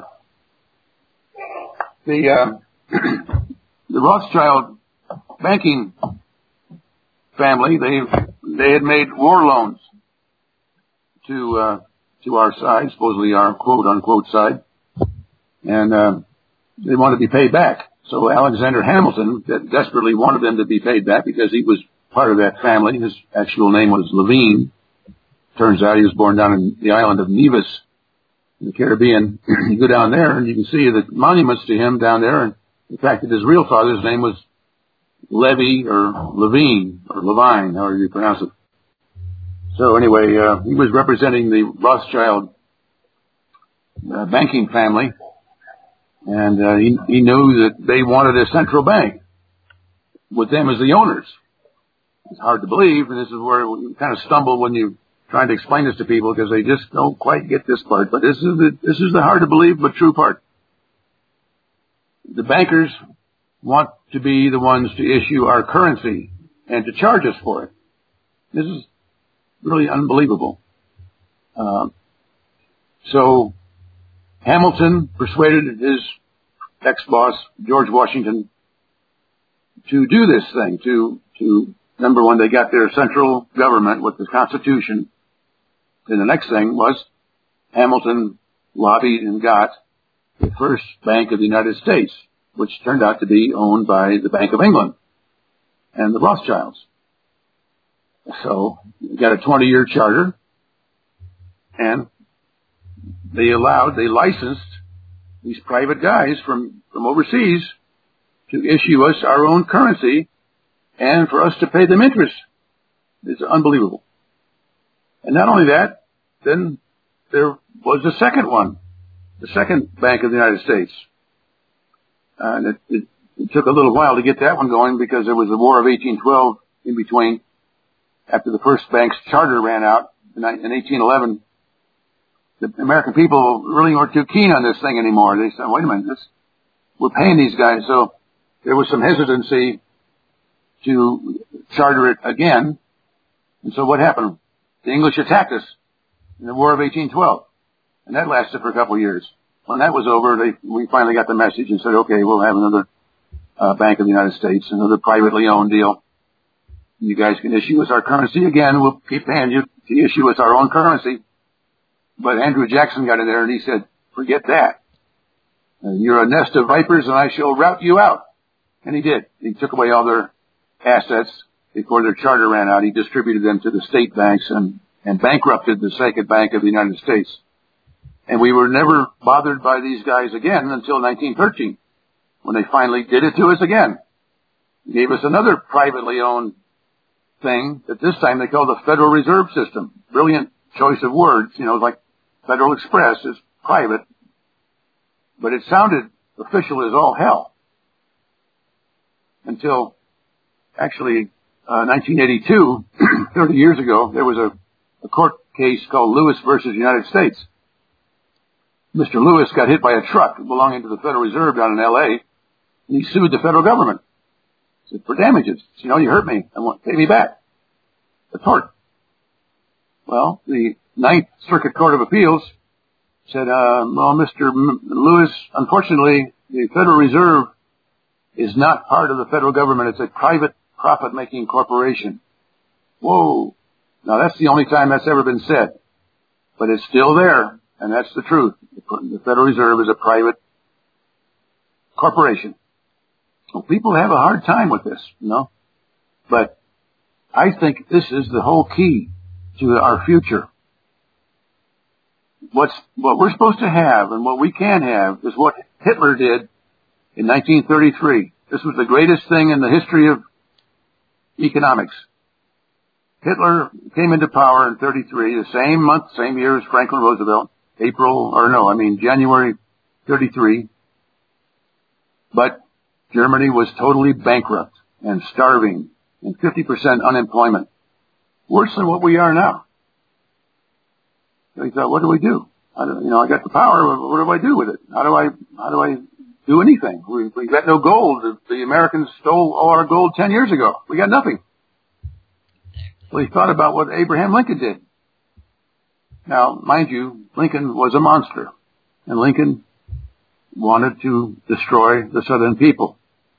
the uh, the Rothschild banking family, they they had made war loans to uh, to our side, supposedly our quote unquote side, and uh, they wanted to be paid back. So Alexander Hamilton desperately wanted them to be paid back because he was part of that family. His actual name was Levine. Turns out he was born down in the island of Nevis in the Caribbean. You go down there and you can see the monuments to him down there, and the fact that his real father's name was Levy or Levine or Levine, however you pronounce it. So anyway, uh, he was representing the Rothschild uh, banking family, and uh, he, he knew that they wanted a central bank with them as the owners. It's hard to believe, and this is where you kind of stumble when you trying to explain this to people, because they just don't quite get this part. But this is the this is the hard to believe but true part. The bankers want to be the ones to issue our currency and to charge us for it. This is really unbelievable. Uh, so Hamilton persuaded his ex-boss George Washington to do this thing, to to number one, they got their central government with the Constitution. And the next thing was Hamilton lobbied and got the first Bank of the United States, which turned out to be owned by the Bank of England and the Rothschilds. So you got a twenty-year charter, and they allowed, they licensed these private guys from, from overseas to issue us our own currency and for us to pay them interest. It's unbelievable. And not only that, then there was a second one. the second Bank of the United States. Uh, and it, it, it took a little while to get that one going because there was the War of eighteen twelve in between. After the first bank's charter ran out in eighteen eleven, the American people really weren't too keen on this thing anymore. They said, wait a minute, this, we're paying these guys. So there was some hesitancy to charter it again. And so what happened? The English attacked us in the War of eighteen twelve. And that lasted for a couple of years. When that was over, they, we finally got the message and said, okay, we'll have another uh, Bank of the United States, another privately owned deal. You guys can issue us our currency again. We'll keep paying you to issue us our own currency. But Andrew Jackson got in there and he said, forget that. Uh, you're a nest of vipers and I shall rout you out. And he did. He took away all their assets before their charter ran out. He distributed them to the state banks and, and bankrupted the Second Bank of the United States. And we were never bothered by these guys again until nineteen thirteen, when they finally did it to us again. They gave us another privately owned thing that this time they call the Federal Reserve System. Brilliant choice of words, you know, like Federal Express is private, but it sounded official as all hell. Until actually uh, nineteen eighty-two, thirty years ago, there was a, a court case called Lewis versus United States. Mister Lewis got hit by a truck belonging to the Federal Reserve down in L A, and he sued the federal government. He said, for damages. You know, you hurt me. I want, pay me back. A tort. Well, the Ninth Circuit Court of Appeals said, uh, well, Mister M- Lewis, unfortunately, the Federal Reserve is not part of the federal government. It's a private profit-making corporation. Whoa. Now, that's the only time that's ever been said. But it's still there, and that's the truth. The Federal Reserve is a private corporation. Well, people have a hard time with this, you know. But I think this is the whole key to our future. What's, what we're supposed to have and what we can have is what Hitler did in nineteen thirty-three. This was the greatest thing in the history of economics. Hitler came into power in thirty-three, the same month, same year as Franklin Roosevelt, April, or no, I mean January thirty-three. But Germany was totally bankrupt and starving and fifty percent unemployment. Worse than what we are now. So he thought, what do we do? I don't, you know, I got the power. What do I do with it? How do I, how do I do anything? We, we got no gold. The Americans stole all our gold ten years ago. We got nothing. Well, he thought about what Abraham Lincoln did. Now, mind you, Lincoln was a monster. And Lincoln wanted to destroy the Southern people.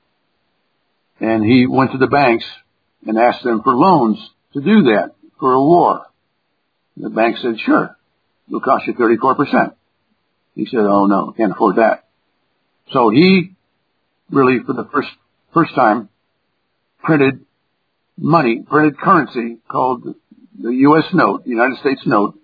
And he went to the banks and asked them for loans to do that, for a war. The bank said, sure, it'll cost you thirty-four percent. He said, oh no, can't afford that. So he really, for the first, first time, printed money, printed currency called the U S note, the United States note,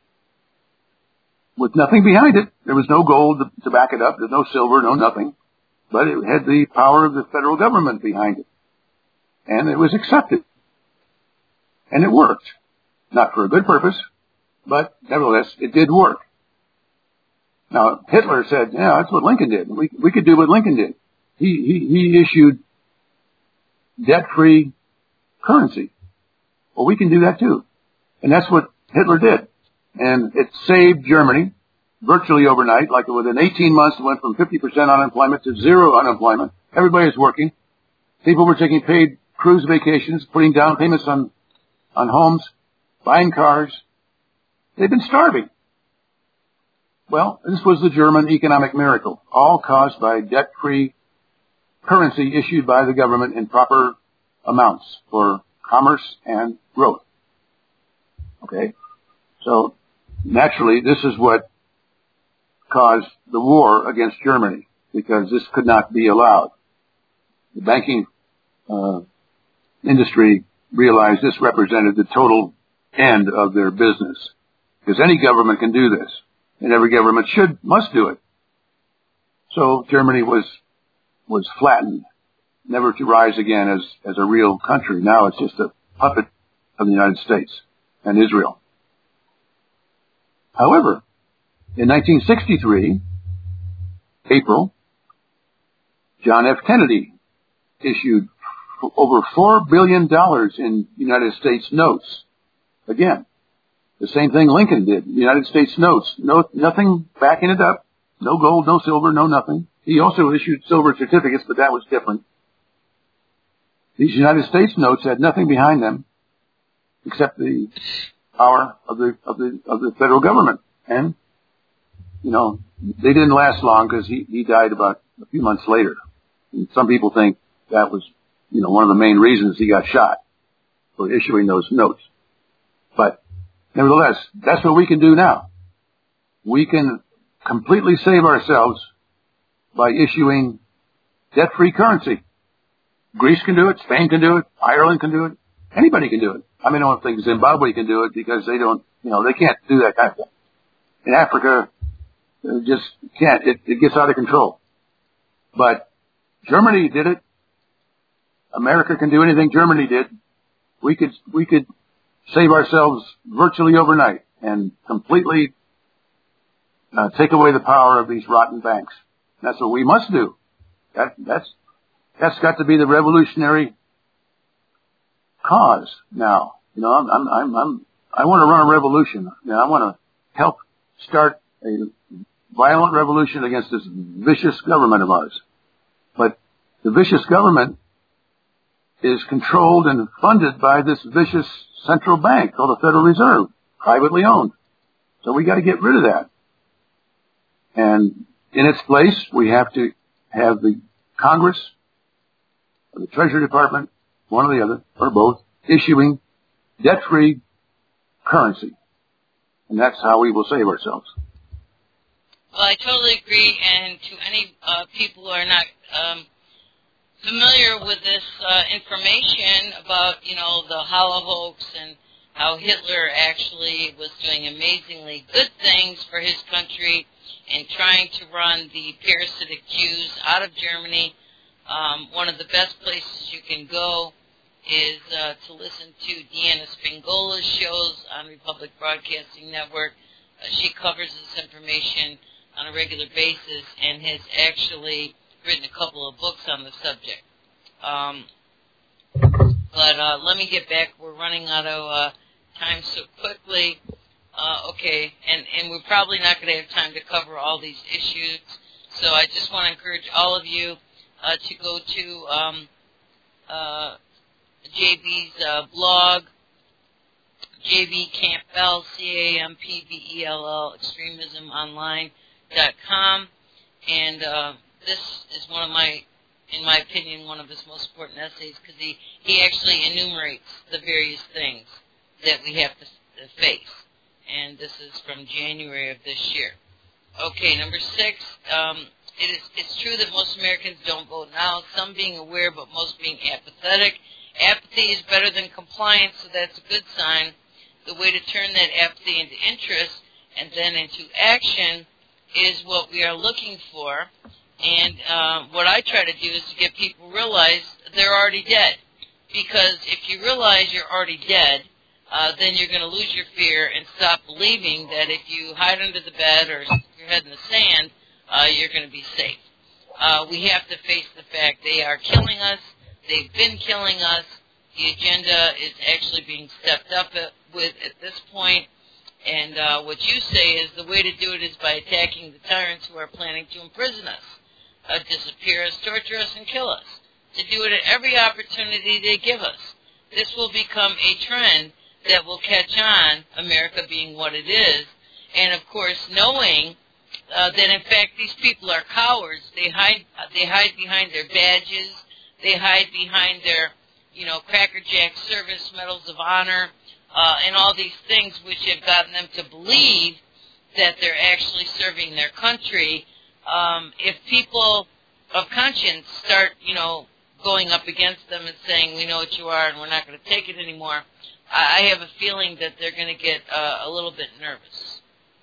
with nothing behind it. There was no gold to back it up. There's no silver, no nothing. But it had the power of the federal government behind it. And it was accepted. And it worked. Not for a good purpose, but nevertheless, it did work. Now, Hitler said, yeah, that's what Lincoln did. We, we could do what Lincoln did. He, he, he issued debt-free currency. Well, we can do that too. And that's what Hitler did. And it saved Germany virtually overnight. Like within eighteen months, it went from fifty percent unemployment to zero unemployment. Everybody was working. People were taking paid cruise vacations, putting down payments on, on homes, buying cars. They've been starving. Well, this was the German economic miracle, all caused by debt-free currency issued by the government in proper amounts for commerce and growth. Okay? So, naturally, this is what caused the war against Germany, because this could not be allowed. The banking uh, industry realized this represented the total end of their business, because any government can do this, and every government should, must do it. So Germany was, was flattened, never to rise again as, as a real country. Now it's just a puppet of the United States and Israel. However, In nineteen sixty-three, April, John F. Kennedy issued f- over four billion dollars in United States notes. Again, the same thing Lincoln did, United States notes. No, nothing backing it up. No gold, no silver, no nothing. He also issued silver certificates, but that was different. These United States notes had nothing behind them except the power of the of the of the federal government. And you know, they didn't last long because he he died about a few months later. And some people think that was, you know, one of the main reasons he got shot for issuing those notes. But nevertheless, that's what we can do now. We can completely save ourselves by issuing debt-free currency. Greece can do it. Spain can do it. Ireland can do it. Anybody can do it. I mean, I don't think Zimbabwe can do it because they don't, you know, they can't do that kind of thing. In Africa, they just can't. It, it gets out of control. But Germany did it. America can do anything Germany did. We could, we could save ourselves virtually overnight and completely uh, take away the power of these rotten banks. That's what we must do. That, that's, that's got to be the revolutionary cause now. You know, I'm, I'm, I'm, I'm I want to run a revolution. You know, I want to help start a violent revolution against this vicious government of ours. But the vicious government is controlled and funded by this vicious central bank called the Federal Reserve, privately owned. So we got to get rid of that. And in its place, we have to have the Congress, or the Treasury Department, one or the other, or both, issuing debt-free currency. And that's how we will save ourselves. Well, I totally agree, and to any uh, people who are not um, familiar with this uh, information about, you know, the holocaust and how Hitler actually was doing amazingly good things for his country and trying to run the parasitic Jews out of Germany, um, one of the best places you can go is uh, to listen to Deanna Spingola's shows on Republic Broadcasting Network. Uh, she covers this information on a regular basis and has actually written a couple of books on the subject. Um, but uh, let me get back. We're running out of uh, time so quickly. Uh, okay, and, and we're probably not going to have time to cover all these issues. So I just want to encourage all of you uh, to go to um, uh, J B's uh, blog, J B Campbell, C A M P B E L L, extremism online dot com. And uh, this is one of my, in my opinion, one of his most important essays because he, he actually enumerates the various things that we have to, to face. And this is from January of this year. Okay, number six, um, it is, it's true that most Americans don't vote now, some being aware, but most being apathetic. Apathy is better than compliance, so that's a good sign. The way to turn that apathy into interest and then into action is what we are looking for. And uh, what I try to do is to get people to realize they're already dead. Because if you realize you're already dead, uh, then you're going to lose your fear and stop believing that if you hide under the bed or stick your head in the sand, uh, you're going to be safe. Uh, we have to face the fact they are killing us. They've been killing us. The agenda is actually being stepped up at, with at this point. And uh, what you say is the way to do it is by attacking the tyrants who are planning to imprison us, uh, disappear us, torture us, and kill us. To do it at every opportunity they give us. This will become a trend that will catch on, America being what it is. And, of course, knowing uh, that, in fact, these people are cowards. They hide, they hide behind their badges. They hide behind their, you know, Cracker Jack service, medals of honor, uh, and all these things which have gotten them to believe that they're actually serving their country. Um, if people of conscience start, you know, going up against them and saying, we know what you are and we're not going to take it anymore, I have a feeling that they're going to get uh, a little bit nervous.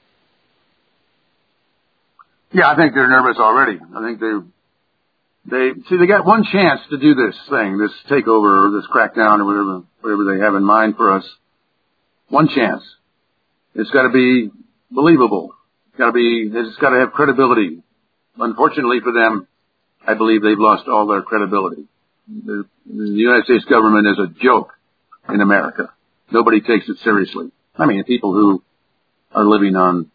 Yeah, I think they're nervous already. I think they They see they got one chance to do this thing, this takeover or this crackdown or whatever whatever they have in mind for us. One chance. It's got to be believable. It's got to be, it's got to have credibility. Unfortunately for them, I believe they've lost all their credibility. The, the United States government is a joke in America. Nobody takes it seriously. I mean, people who are living on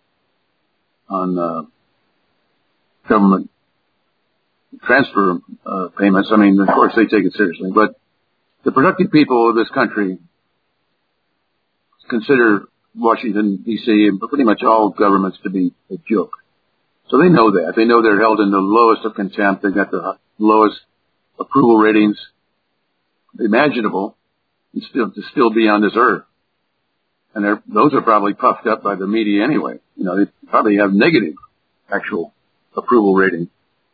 on uh, government transfer uh, payments, I mean, of course they take it seriously. But the productive people of this country consider Washington, D C, and pretty much all governments to be a joke. So they know that. They know they're held in the lowest of contempt. They've got the lowest approval ratings imaginable and still to still be on this earth. And they're, those are probably puffed up by the media anyway. You know, they probably have negative actual approval rating.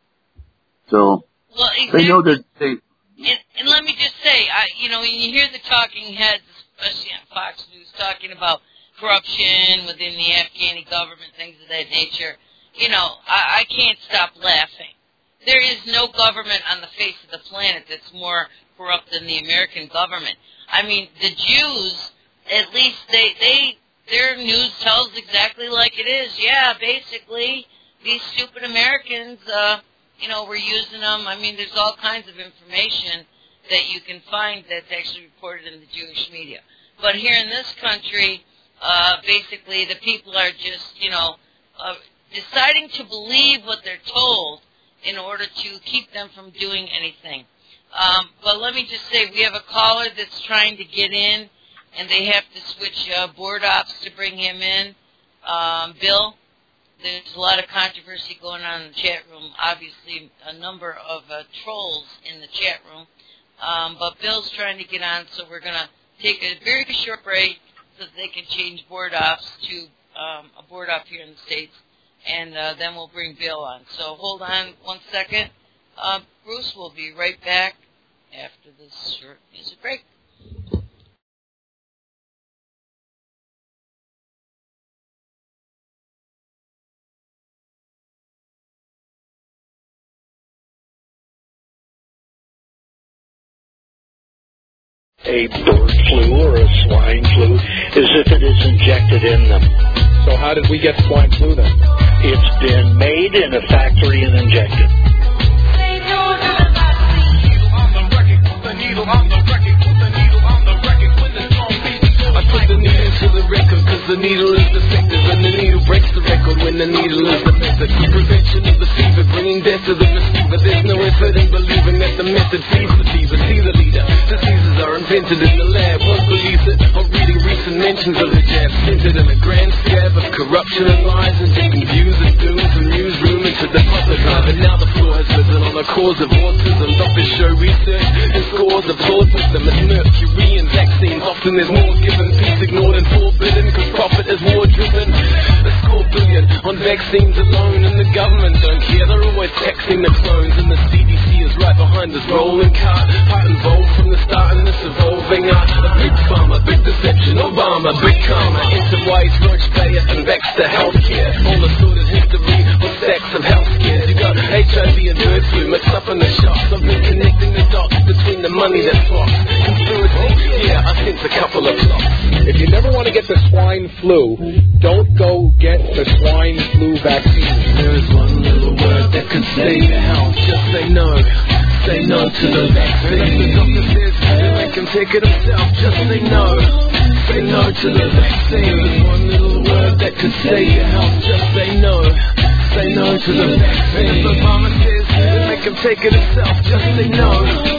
So well, exactly. They know that they... And, and let me just say, I, you know, when you hear the talking heads, especially on Fox News, talking about corruption within the Afghani government, things of that nature, you know, I, I can't stop laughing. There is no government on the face of the planet that's more corrupt than the American government. I mean, the Jews, at least they, they their news tells exactly like it is. Yeah, basically, these stupid Americans, uh, you know, we're using them. I mean, there's all kinds of information that you can find that's actually reported in the Jewish media. But here in this country, uh, basically, the people are just, you know, uh, deciding to believe what they're told in order to keep them from doing anything. Um, but let me just say, we have a caller that's trying to get in, and they have to switch uh, board ops to bring him in. Um, Bill, there's a lot of controversy going on in the chat room. Obviously, a number of uh, trolls in the chat room. Um, but Bill's trying to get on, so we're going to take a very short break so that they can change board ops to um, a board op here in the States. And uh, then we'll bring Bill on. So hold on one second. Uh, Bruce will be right back after this short music break. A bird flu or a swine flu is if it is injected in them. So how did we get swine flu then? It's been made in a factory and injected. I put the needle into the record cause the needle is defective and the needle breaks the record when the needle is the method. Prevention of the fever, bringing death to the receiver. There's no effort in believing that the method feeds the fever. See the leader, diseases are invented in the lab. Won't believe it, or reading recent mentions of the jab. Centered in a grand scab of corruption and lies, injecting views and dooms from newsroom into the public eye. And now the floor has risen on the cause of autism. Doctors show research and scores of flawed system. It's mercury and vaccines, often there's more given. Peace ignored and forbidden, cause profit is war driven. A score billion on vaccines alone, and the government don't care. They're always taxing the clones, and the C D C is right behind this rolling cart. Part involved from the start in this evolving art. A big pharma, big deception, Obama, big karma. Enterprise, Roach, Bayer, and Baxter Healthcare. All the sordid history with stacks of health scares. You got H I V and bird flu mixed up in the shots. I've been connecting the dots between the money that flops. Conspiracy, yeah, I sense a couple of plots. If you never want to get the swine flu, don't go get the swine flu vaccine. There's one little word that can save your health. Just say no. Say no to the vaccine. And if the doctor says they can take it himself, just say no. Say no to the vaccine. There's one little word that can save your health. Just say no. Say no to the vaccine. And if the mama says they can take it himself, just say no.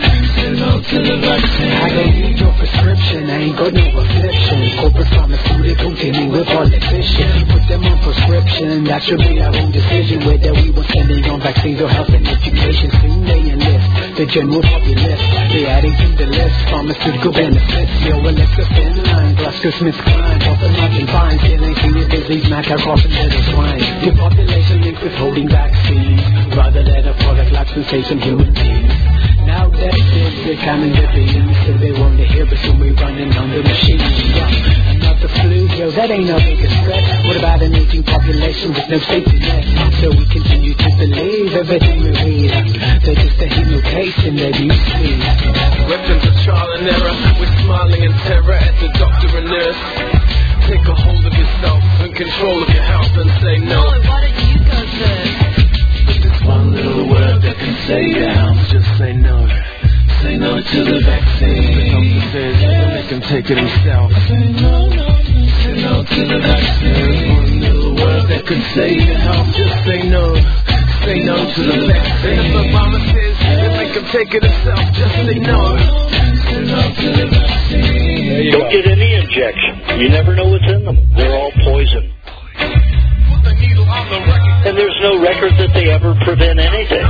To the vaccine. I don't need your prescription, I ain't got no affliction. Corporate pharmaceutical dealing with politicians. Put them on prescription, that should be our own decision. Whether we were spending on vaccines or health and education. Soon they enlist the general populace. They adding to the list pharmaceutical benefits. Yo, Alexa Finline, GlaxoSmithKline, Boston Martin Fine, killing senior disease, maca coughing little swine. Your population linked with holding vaccines, rather than a product like sensation human beings. Now that kids, they're coming to be, so they want to hear, but soon we're running on the machine. Yeah. Another flu, yo, that ain't our biggest threat. What about an aging population with no safety net? So we continue to believe everything we read. They're just a hemo case in their newsfeed. Weapons of trial and error, we're smiling in terror at the doctor and nurse. take a hold of yourself and control of your health and say no. Boy, why don't you go first? There's one little word that can save your health. Just say no. Say no to the vaccine. The doctor says he'll make him take it himself. Say no, no, say no to the vaccine. One little word that could save your health. Just say no. Say no to the vaccine. If Obama says he'll make him take it himself. Just say no. Say no to the vaccine. Don't get any injection. You never know what's in them. They're all poison. Put the needle on the record. And there's no record that they ever prevent anything.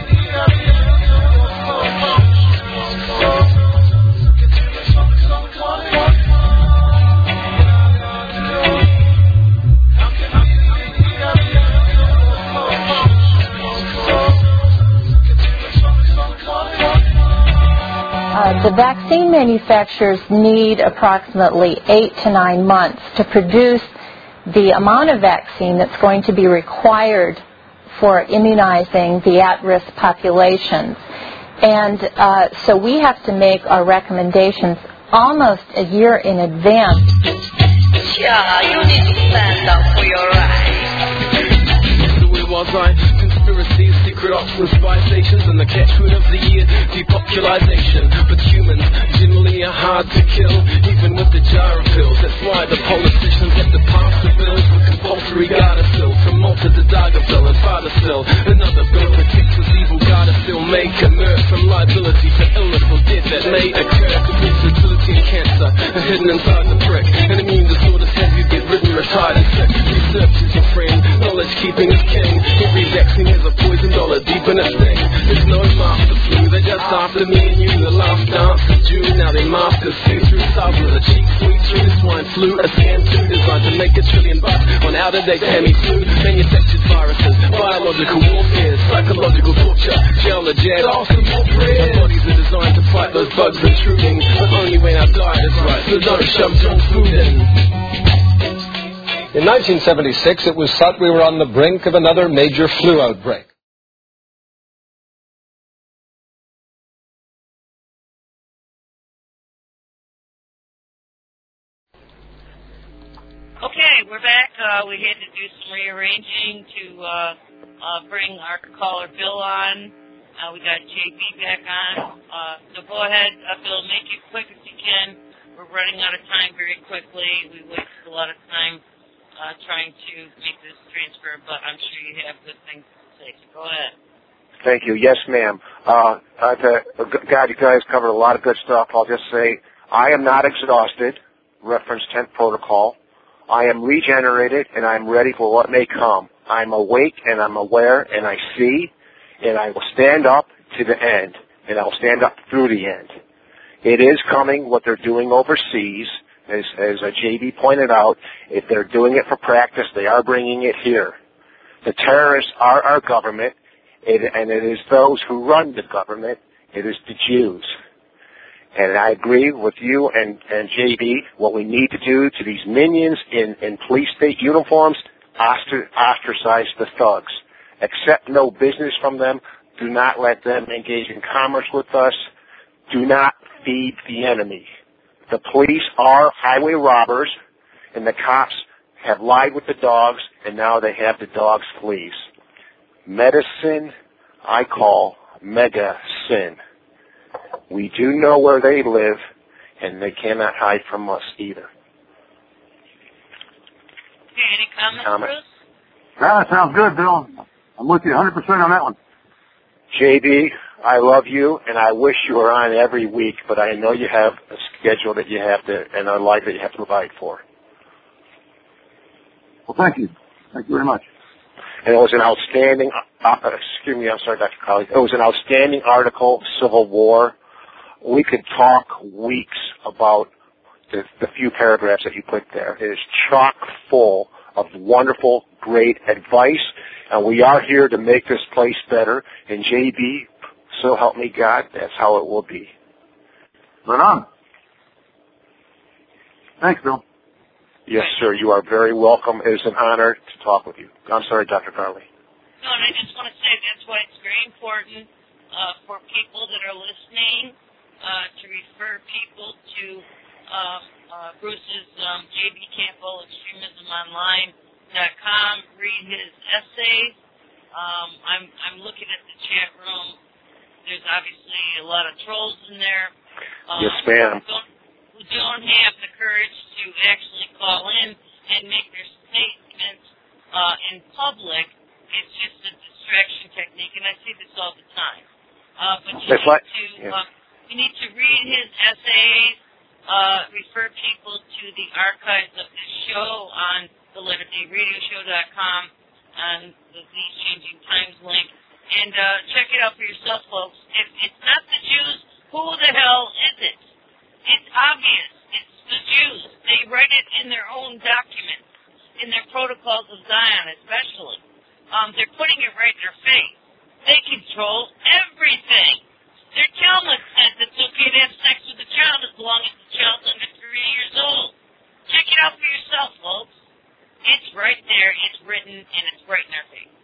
Uh, the vaccine manufacturers need approximately eight to nine months to produce the amount of vaccine that's going to be required for immunizing the at-risk populations. And uh, so we have to make our recommendations almost a year in advance. Yeah, you need to stand up for your rights. Was I conspiracies, secret ops and spy stations, and the catchword of the year, depopulation. But humans generally are hard to kill, even with the jar of pills. That's why the politicians have to pass the bills for compulsory Gardasil, from Malta to Dargaville and Fardasil. Another bill that fixes evil Gardasil, make a nerve from liability for illness or death that may occur. Complete fertility and cancer are hidden inside the brick, and immune disorders have you get ridden, retired and sick. Research is your friend, knowledge keeping is king. Every vaccine has a poison dollar deep in its thing. There's no master flu, they're just after me and you. The last dance of June, now they masters see through south with a cheap sweet through the swine flu. A scam too designed to make a trillion bucks on out-of-date Tamiflu. Manufactured viruses, biological warfare, psychological torture, gel or jet, awesome more bread. Our bodies are designed to fight those bugs intruding, but only when our diet is right, so don't shove junk food in. In nineteen seventy-six, it was thought we were on the brink of another major flu outbreak. Okay, we're back. Uh, we had to do some rearranging to uh, uh, bring our caller Bill on. Uh, we got J B back on. Uh, so go ahead, uh, Bill, make it quick as you can. We're running out of time very quickly. We wasted a lot of time Uh, trying to make this transfer, but I'm sure you have good things to say. So go ahead. Thank you. Yes, ma'am. Uh, uh, God, you guys covered a lot of good stuff. I'll just say I am not exhausted, reference tenth protocol. I am regenerated, and I'm ready for what may come. I'm awake, and I'm aware, and I see, and I will stand up to the end, and I'll stand up through the end. It is coming, what they're doing overseas. As, as J B pointed out, if they're doing it for practice, they are bringing it here. The terrorists are our government, it, and it is those who run the government. It is the Jews. And I agree with you and, and J B, what we need to do to these minions in, in police state uniforms, ostracize the thugs. Accept no business from them. Do not let them engage in commerce with us. Do not feed the enemy. The police are highway robbers, and the cops have lied with the dogs, and now they have the dogs' fleas. Medicine, I call mega sin. We do know where they live, and they cannot hide from us either. Okay, any comments, Comment. Bruce? Ah, sounds good, Bill. I'm with you one hundred percent on that one. J B, I love you, and I wish you were on every week, but I know you have a schedule that you have to, and a life that you have to provide for. Well, thank you. Thank you very much. And it was an outstanding, uh, excuse me, I'm sorry, Doctor Colley. It was an outstanding article, Civil War. We could talk weeks about the, the few paragraphs that you put there. It is chock full of wonderful, great advice, and we are here to make this place better. And J B, so help me God, that's how it will be. Right on. Thanks, Bill. Yes, sir. You are very welcome. It is an honor to talk with you. I'm sorry, Doctor Farley. No, and I just want to say that's why it's very important uh, for people that are listening uh, to refer people to uh, uh, Bruce's um, J B Campbell, extremism online dot com. Read his essays. Um, I'm I'm looking at the chat room. There's obviously a lot of trolls in there. Um, yes, ma'am. Who don't, who don't have the courage to actually call in and make their statements uh, in public. It's just a distraction technique, and I see this all the time. Uh, but you That's need like, to yeah. uh, you need to read his essays. Uh, refer people to the archives of this show on the letter D radio show dot com on the These Changing Times link. And uh, check it out for yourself, folks. If it's not the Jews, who the hell is it? It's obvious. It's the Jews. They write it in their own documents, in their protocols of Zion especially. Um, they're putting it right in their face. They control everything. Their Talmud says it's okay to have sex with a child as long as the child's under three years old. Check it out for yourself, folks. It's right there. It's written, and it's right in their face.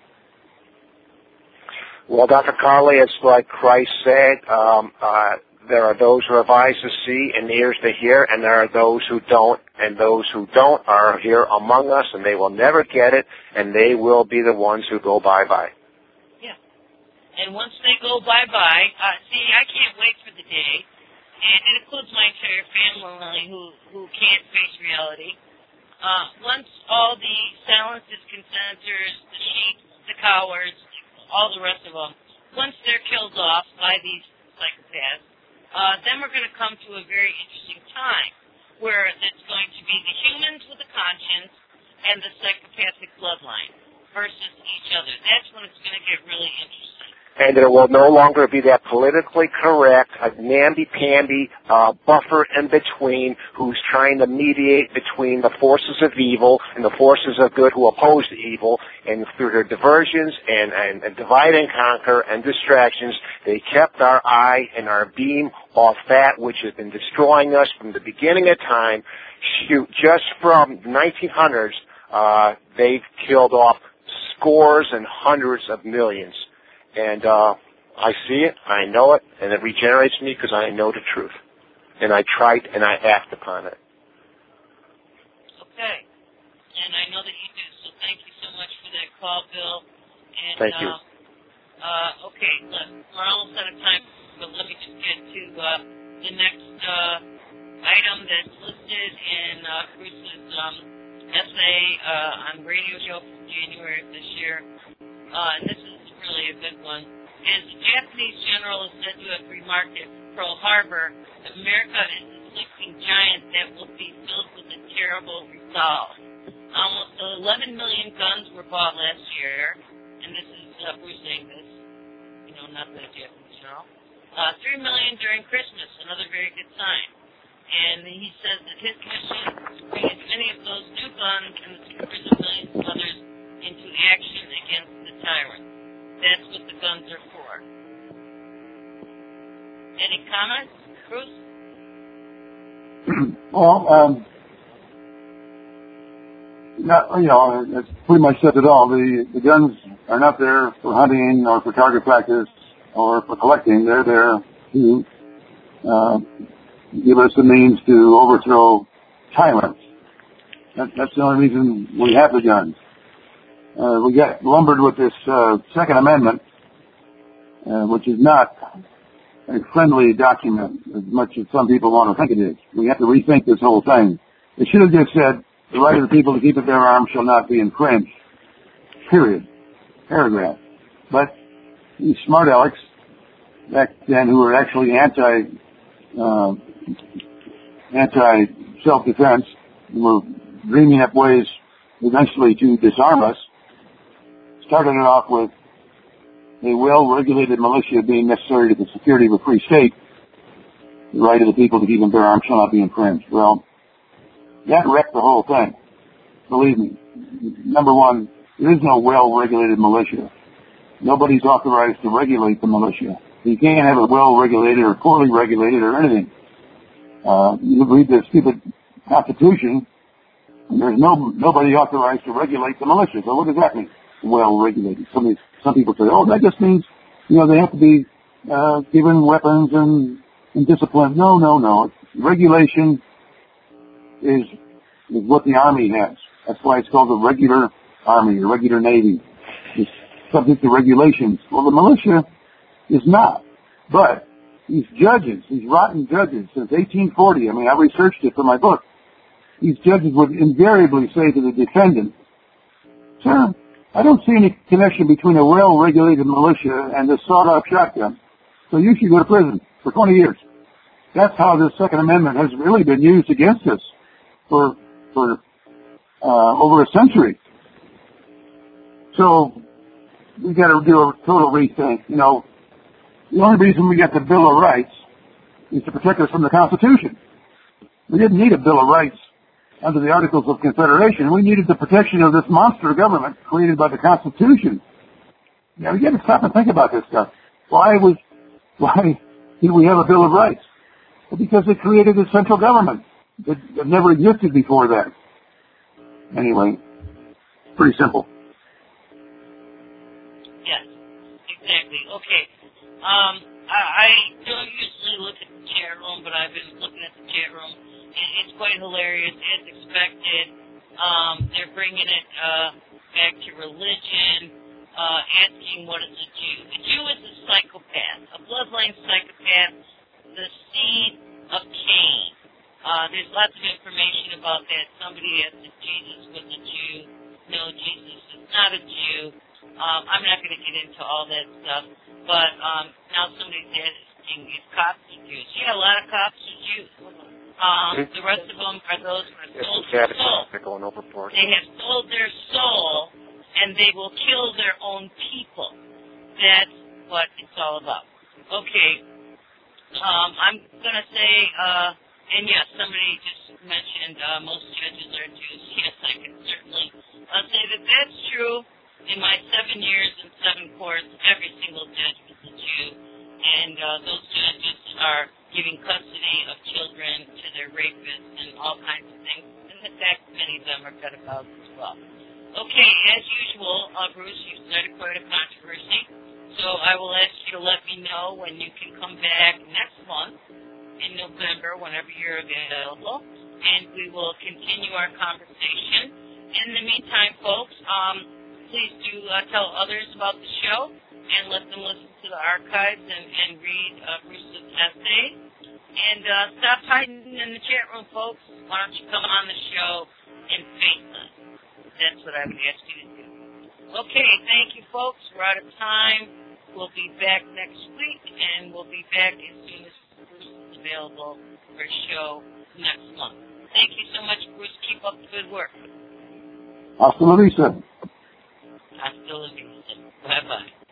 Well, Doctor Carly, it's like Christ said, um, uh, there are those who have eyes to see and ears to hear, and there are those who don't, and those who don't are here among us, and they will never get it, and they will be the ones who go bye-bye. Yeah. And once they go bye-bye, uh, see, I can't wait for the day, and it includes my entire family who, who can't face reality. Uh, once all the silencers, consenters, the sheep, the cowards, all the rest of them, once they're killed off by these psychopaths, uh, then we're going to come to a very interesting time where it's going to be the humans with a conscience and the psychopathic bloodline versus each other. That's when it's going to get really interesting. And there will no longer be that politically correct, a namby-pamby uh, buffer in between who's trying to mediate between the forces of evil and the forces of good who oppose the evil. And through their diversions and, and, and divide and conquer and distractions, they kept our eye and our beam off that which has been destroying us from the beginning of time. Shoot, just from the nineteen hundreds, uh, they've killed off scores and hundreds of millions. And uh, I see it, I know it, and it regenerates me because I know the truth. And I try it, and I act upon it. Okay. And I know that you do, so thank you so much for that call, Bill. And, thank you. Uh, uh, okay, look, we're almost out of time, but let me just get to uh, the next uh, item that's listed in uh, Bruce's um, essay uh, on radio show from January of this year. Uh, and this is really a good one. As the Japanese general is said to have remarked at Pearl Harbor, America is a sleeping giant that will be filled with a terrible resolve. Almost eleven million guns were bought last year, and this is uh, Bruce saying this, you know, not the Japanese general. Uh, three million during Christmas, another very good sign. And he says that his mission is to bring as many of those new guns and the supers of millions of others into action against the tyrant. That's what the guns are for. Any comments, Bruce? Well, um, not, you know, it's pretty much said it all. The, the guns are not there for hunting or for target practice or for collecting. They're there to uh, give us the means to overthrow tyrants. That, that's the only reason we have the guns. Uh, we got lumbered with this uh, Second Amendment, uh, which is not a friendly document as much as some people want to think it is. We have to rethink this whole thing. It should have just said, the right of the people to keep and bear arms shall not be infringed. Period. Paragraph. But these smart alecks back then who were actually anti, uh, anti-self-defense were dreaming up ways eventually to disarm us, started it off with a well-regulated militia being necessary to the security of a free state. The right of the people to keep and bear arms shall not be infringed. Well, that wrecked the whole thing. Believe me. Number one, there is no well-regulated militia. Nobody's authorized to regulate the militia. You can't have it well-regulated or poorly regulated or anything. Uh, you read the stupid Constitution, and there's no nobody authorized to regulate the militia. So what does that mean? Well-regulated. Some some people say, oh, that just means, you know, they have to be uh, given weapons and, and discipline. No, no, no. Regulation is is what the Army has. That's why it's called the regular Army, the regular Navy. It's subject to regulations. Well, the militia is not. But these judges, these rotten judges, since eighteen forty, I mean, I researched it for my book, these judges would invariably say to the defendant, "Sir, I don't see any connection between a well-regulated militia and this sawed-off shotgun, so you should go to prison for twenty years. That's how the Second Amendment has really been used against us for for uh, over a century. So we got to do a total rethink. You know, the only reason we got the Bill of Rights is to protect us from the Constitution. We didn't need a Bill of Rights under the Articles of Confederation. We needed the protection of this monster government created by the Constitution. Now, you got to stop and think about this stuff. Why was, why did we have a Bill of Rights? Well, because it created a central government that, that never existed before that. Anyway, pretty simple. Yes, exactly. Okay. Um, I, I don't usually look at the chat room, but I've been looking at the chat room. It's quite hilarious, as expected. Um, they're bringing it uh, back to religion, uh, asking what is a Jew. A Jew is a psychopath, a bloodline psychopath, the seed of Cain. Uh, there's lots of information about that. Somebody asked if Jesus was a Jew. No, Jesus is not a Jew. Um, I'm not going to get into all that stuff. But um, now somebody's asking if cops are Jews. Yeah, a lot of cops are Jews. Um, the rest of them are those who have sold their soul. They have sold their soul, and they will kill their own people. That's what it's all about. Okay. Um, I'm going to say, uh, and yes, somebody just mentioned uh, most judges are Jews. Yes, I can certainly uh, say that that's true. In my seven years in seven courts, every single judge was a Jew, and uh, those judges are giving custody of children to their rapists and all kinds of things. And in fact, many of them are pedophiles as well. Okay, as usual, uh, Bruce, you've started quite a controversy, so I will ask you to let me know when you can come back next month in November, whenever you're available, and we will continue our conversation. In the meantime, folks, um, please do uh, tell others about the show and let them listen to the archives and, and read uh, Bruce's essay. And uh, stop hiding in the chat room, folks. Why don't you come on the show and face us? That's what I would ask you to do. Okay, thank you, folks. We're out of time. We'll be back next week, and we'll be back as soon as Bruce is available for a show next month. Thank you so much, Bruce. Keep up the good work. Hasta la vista. Hasta la vista. Bye-bye.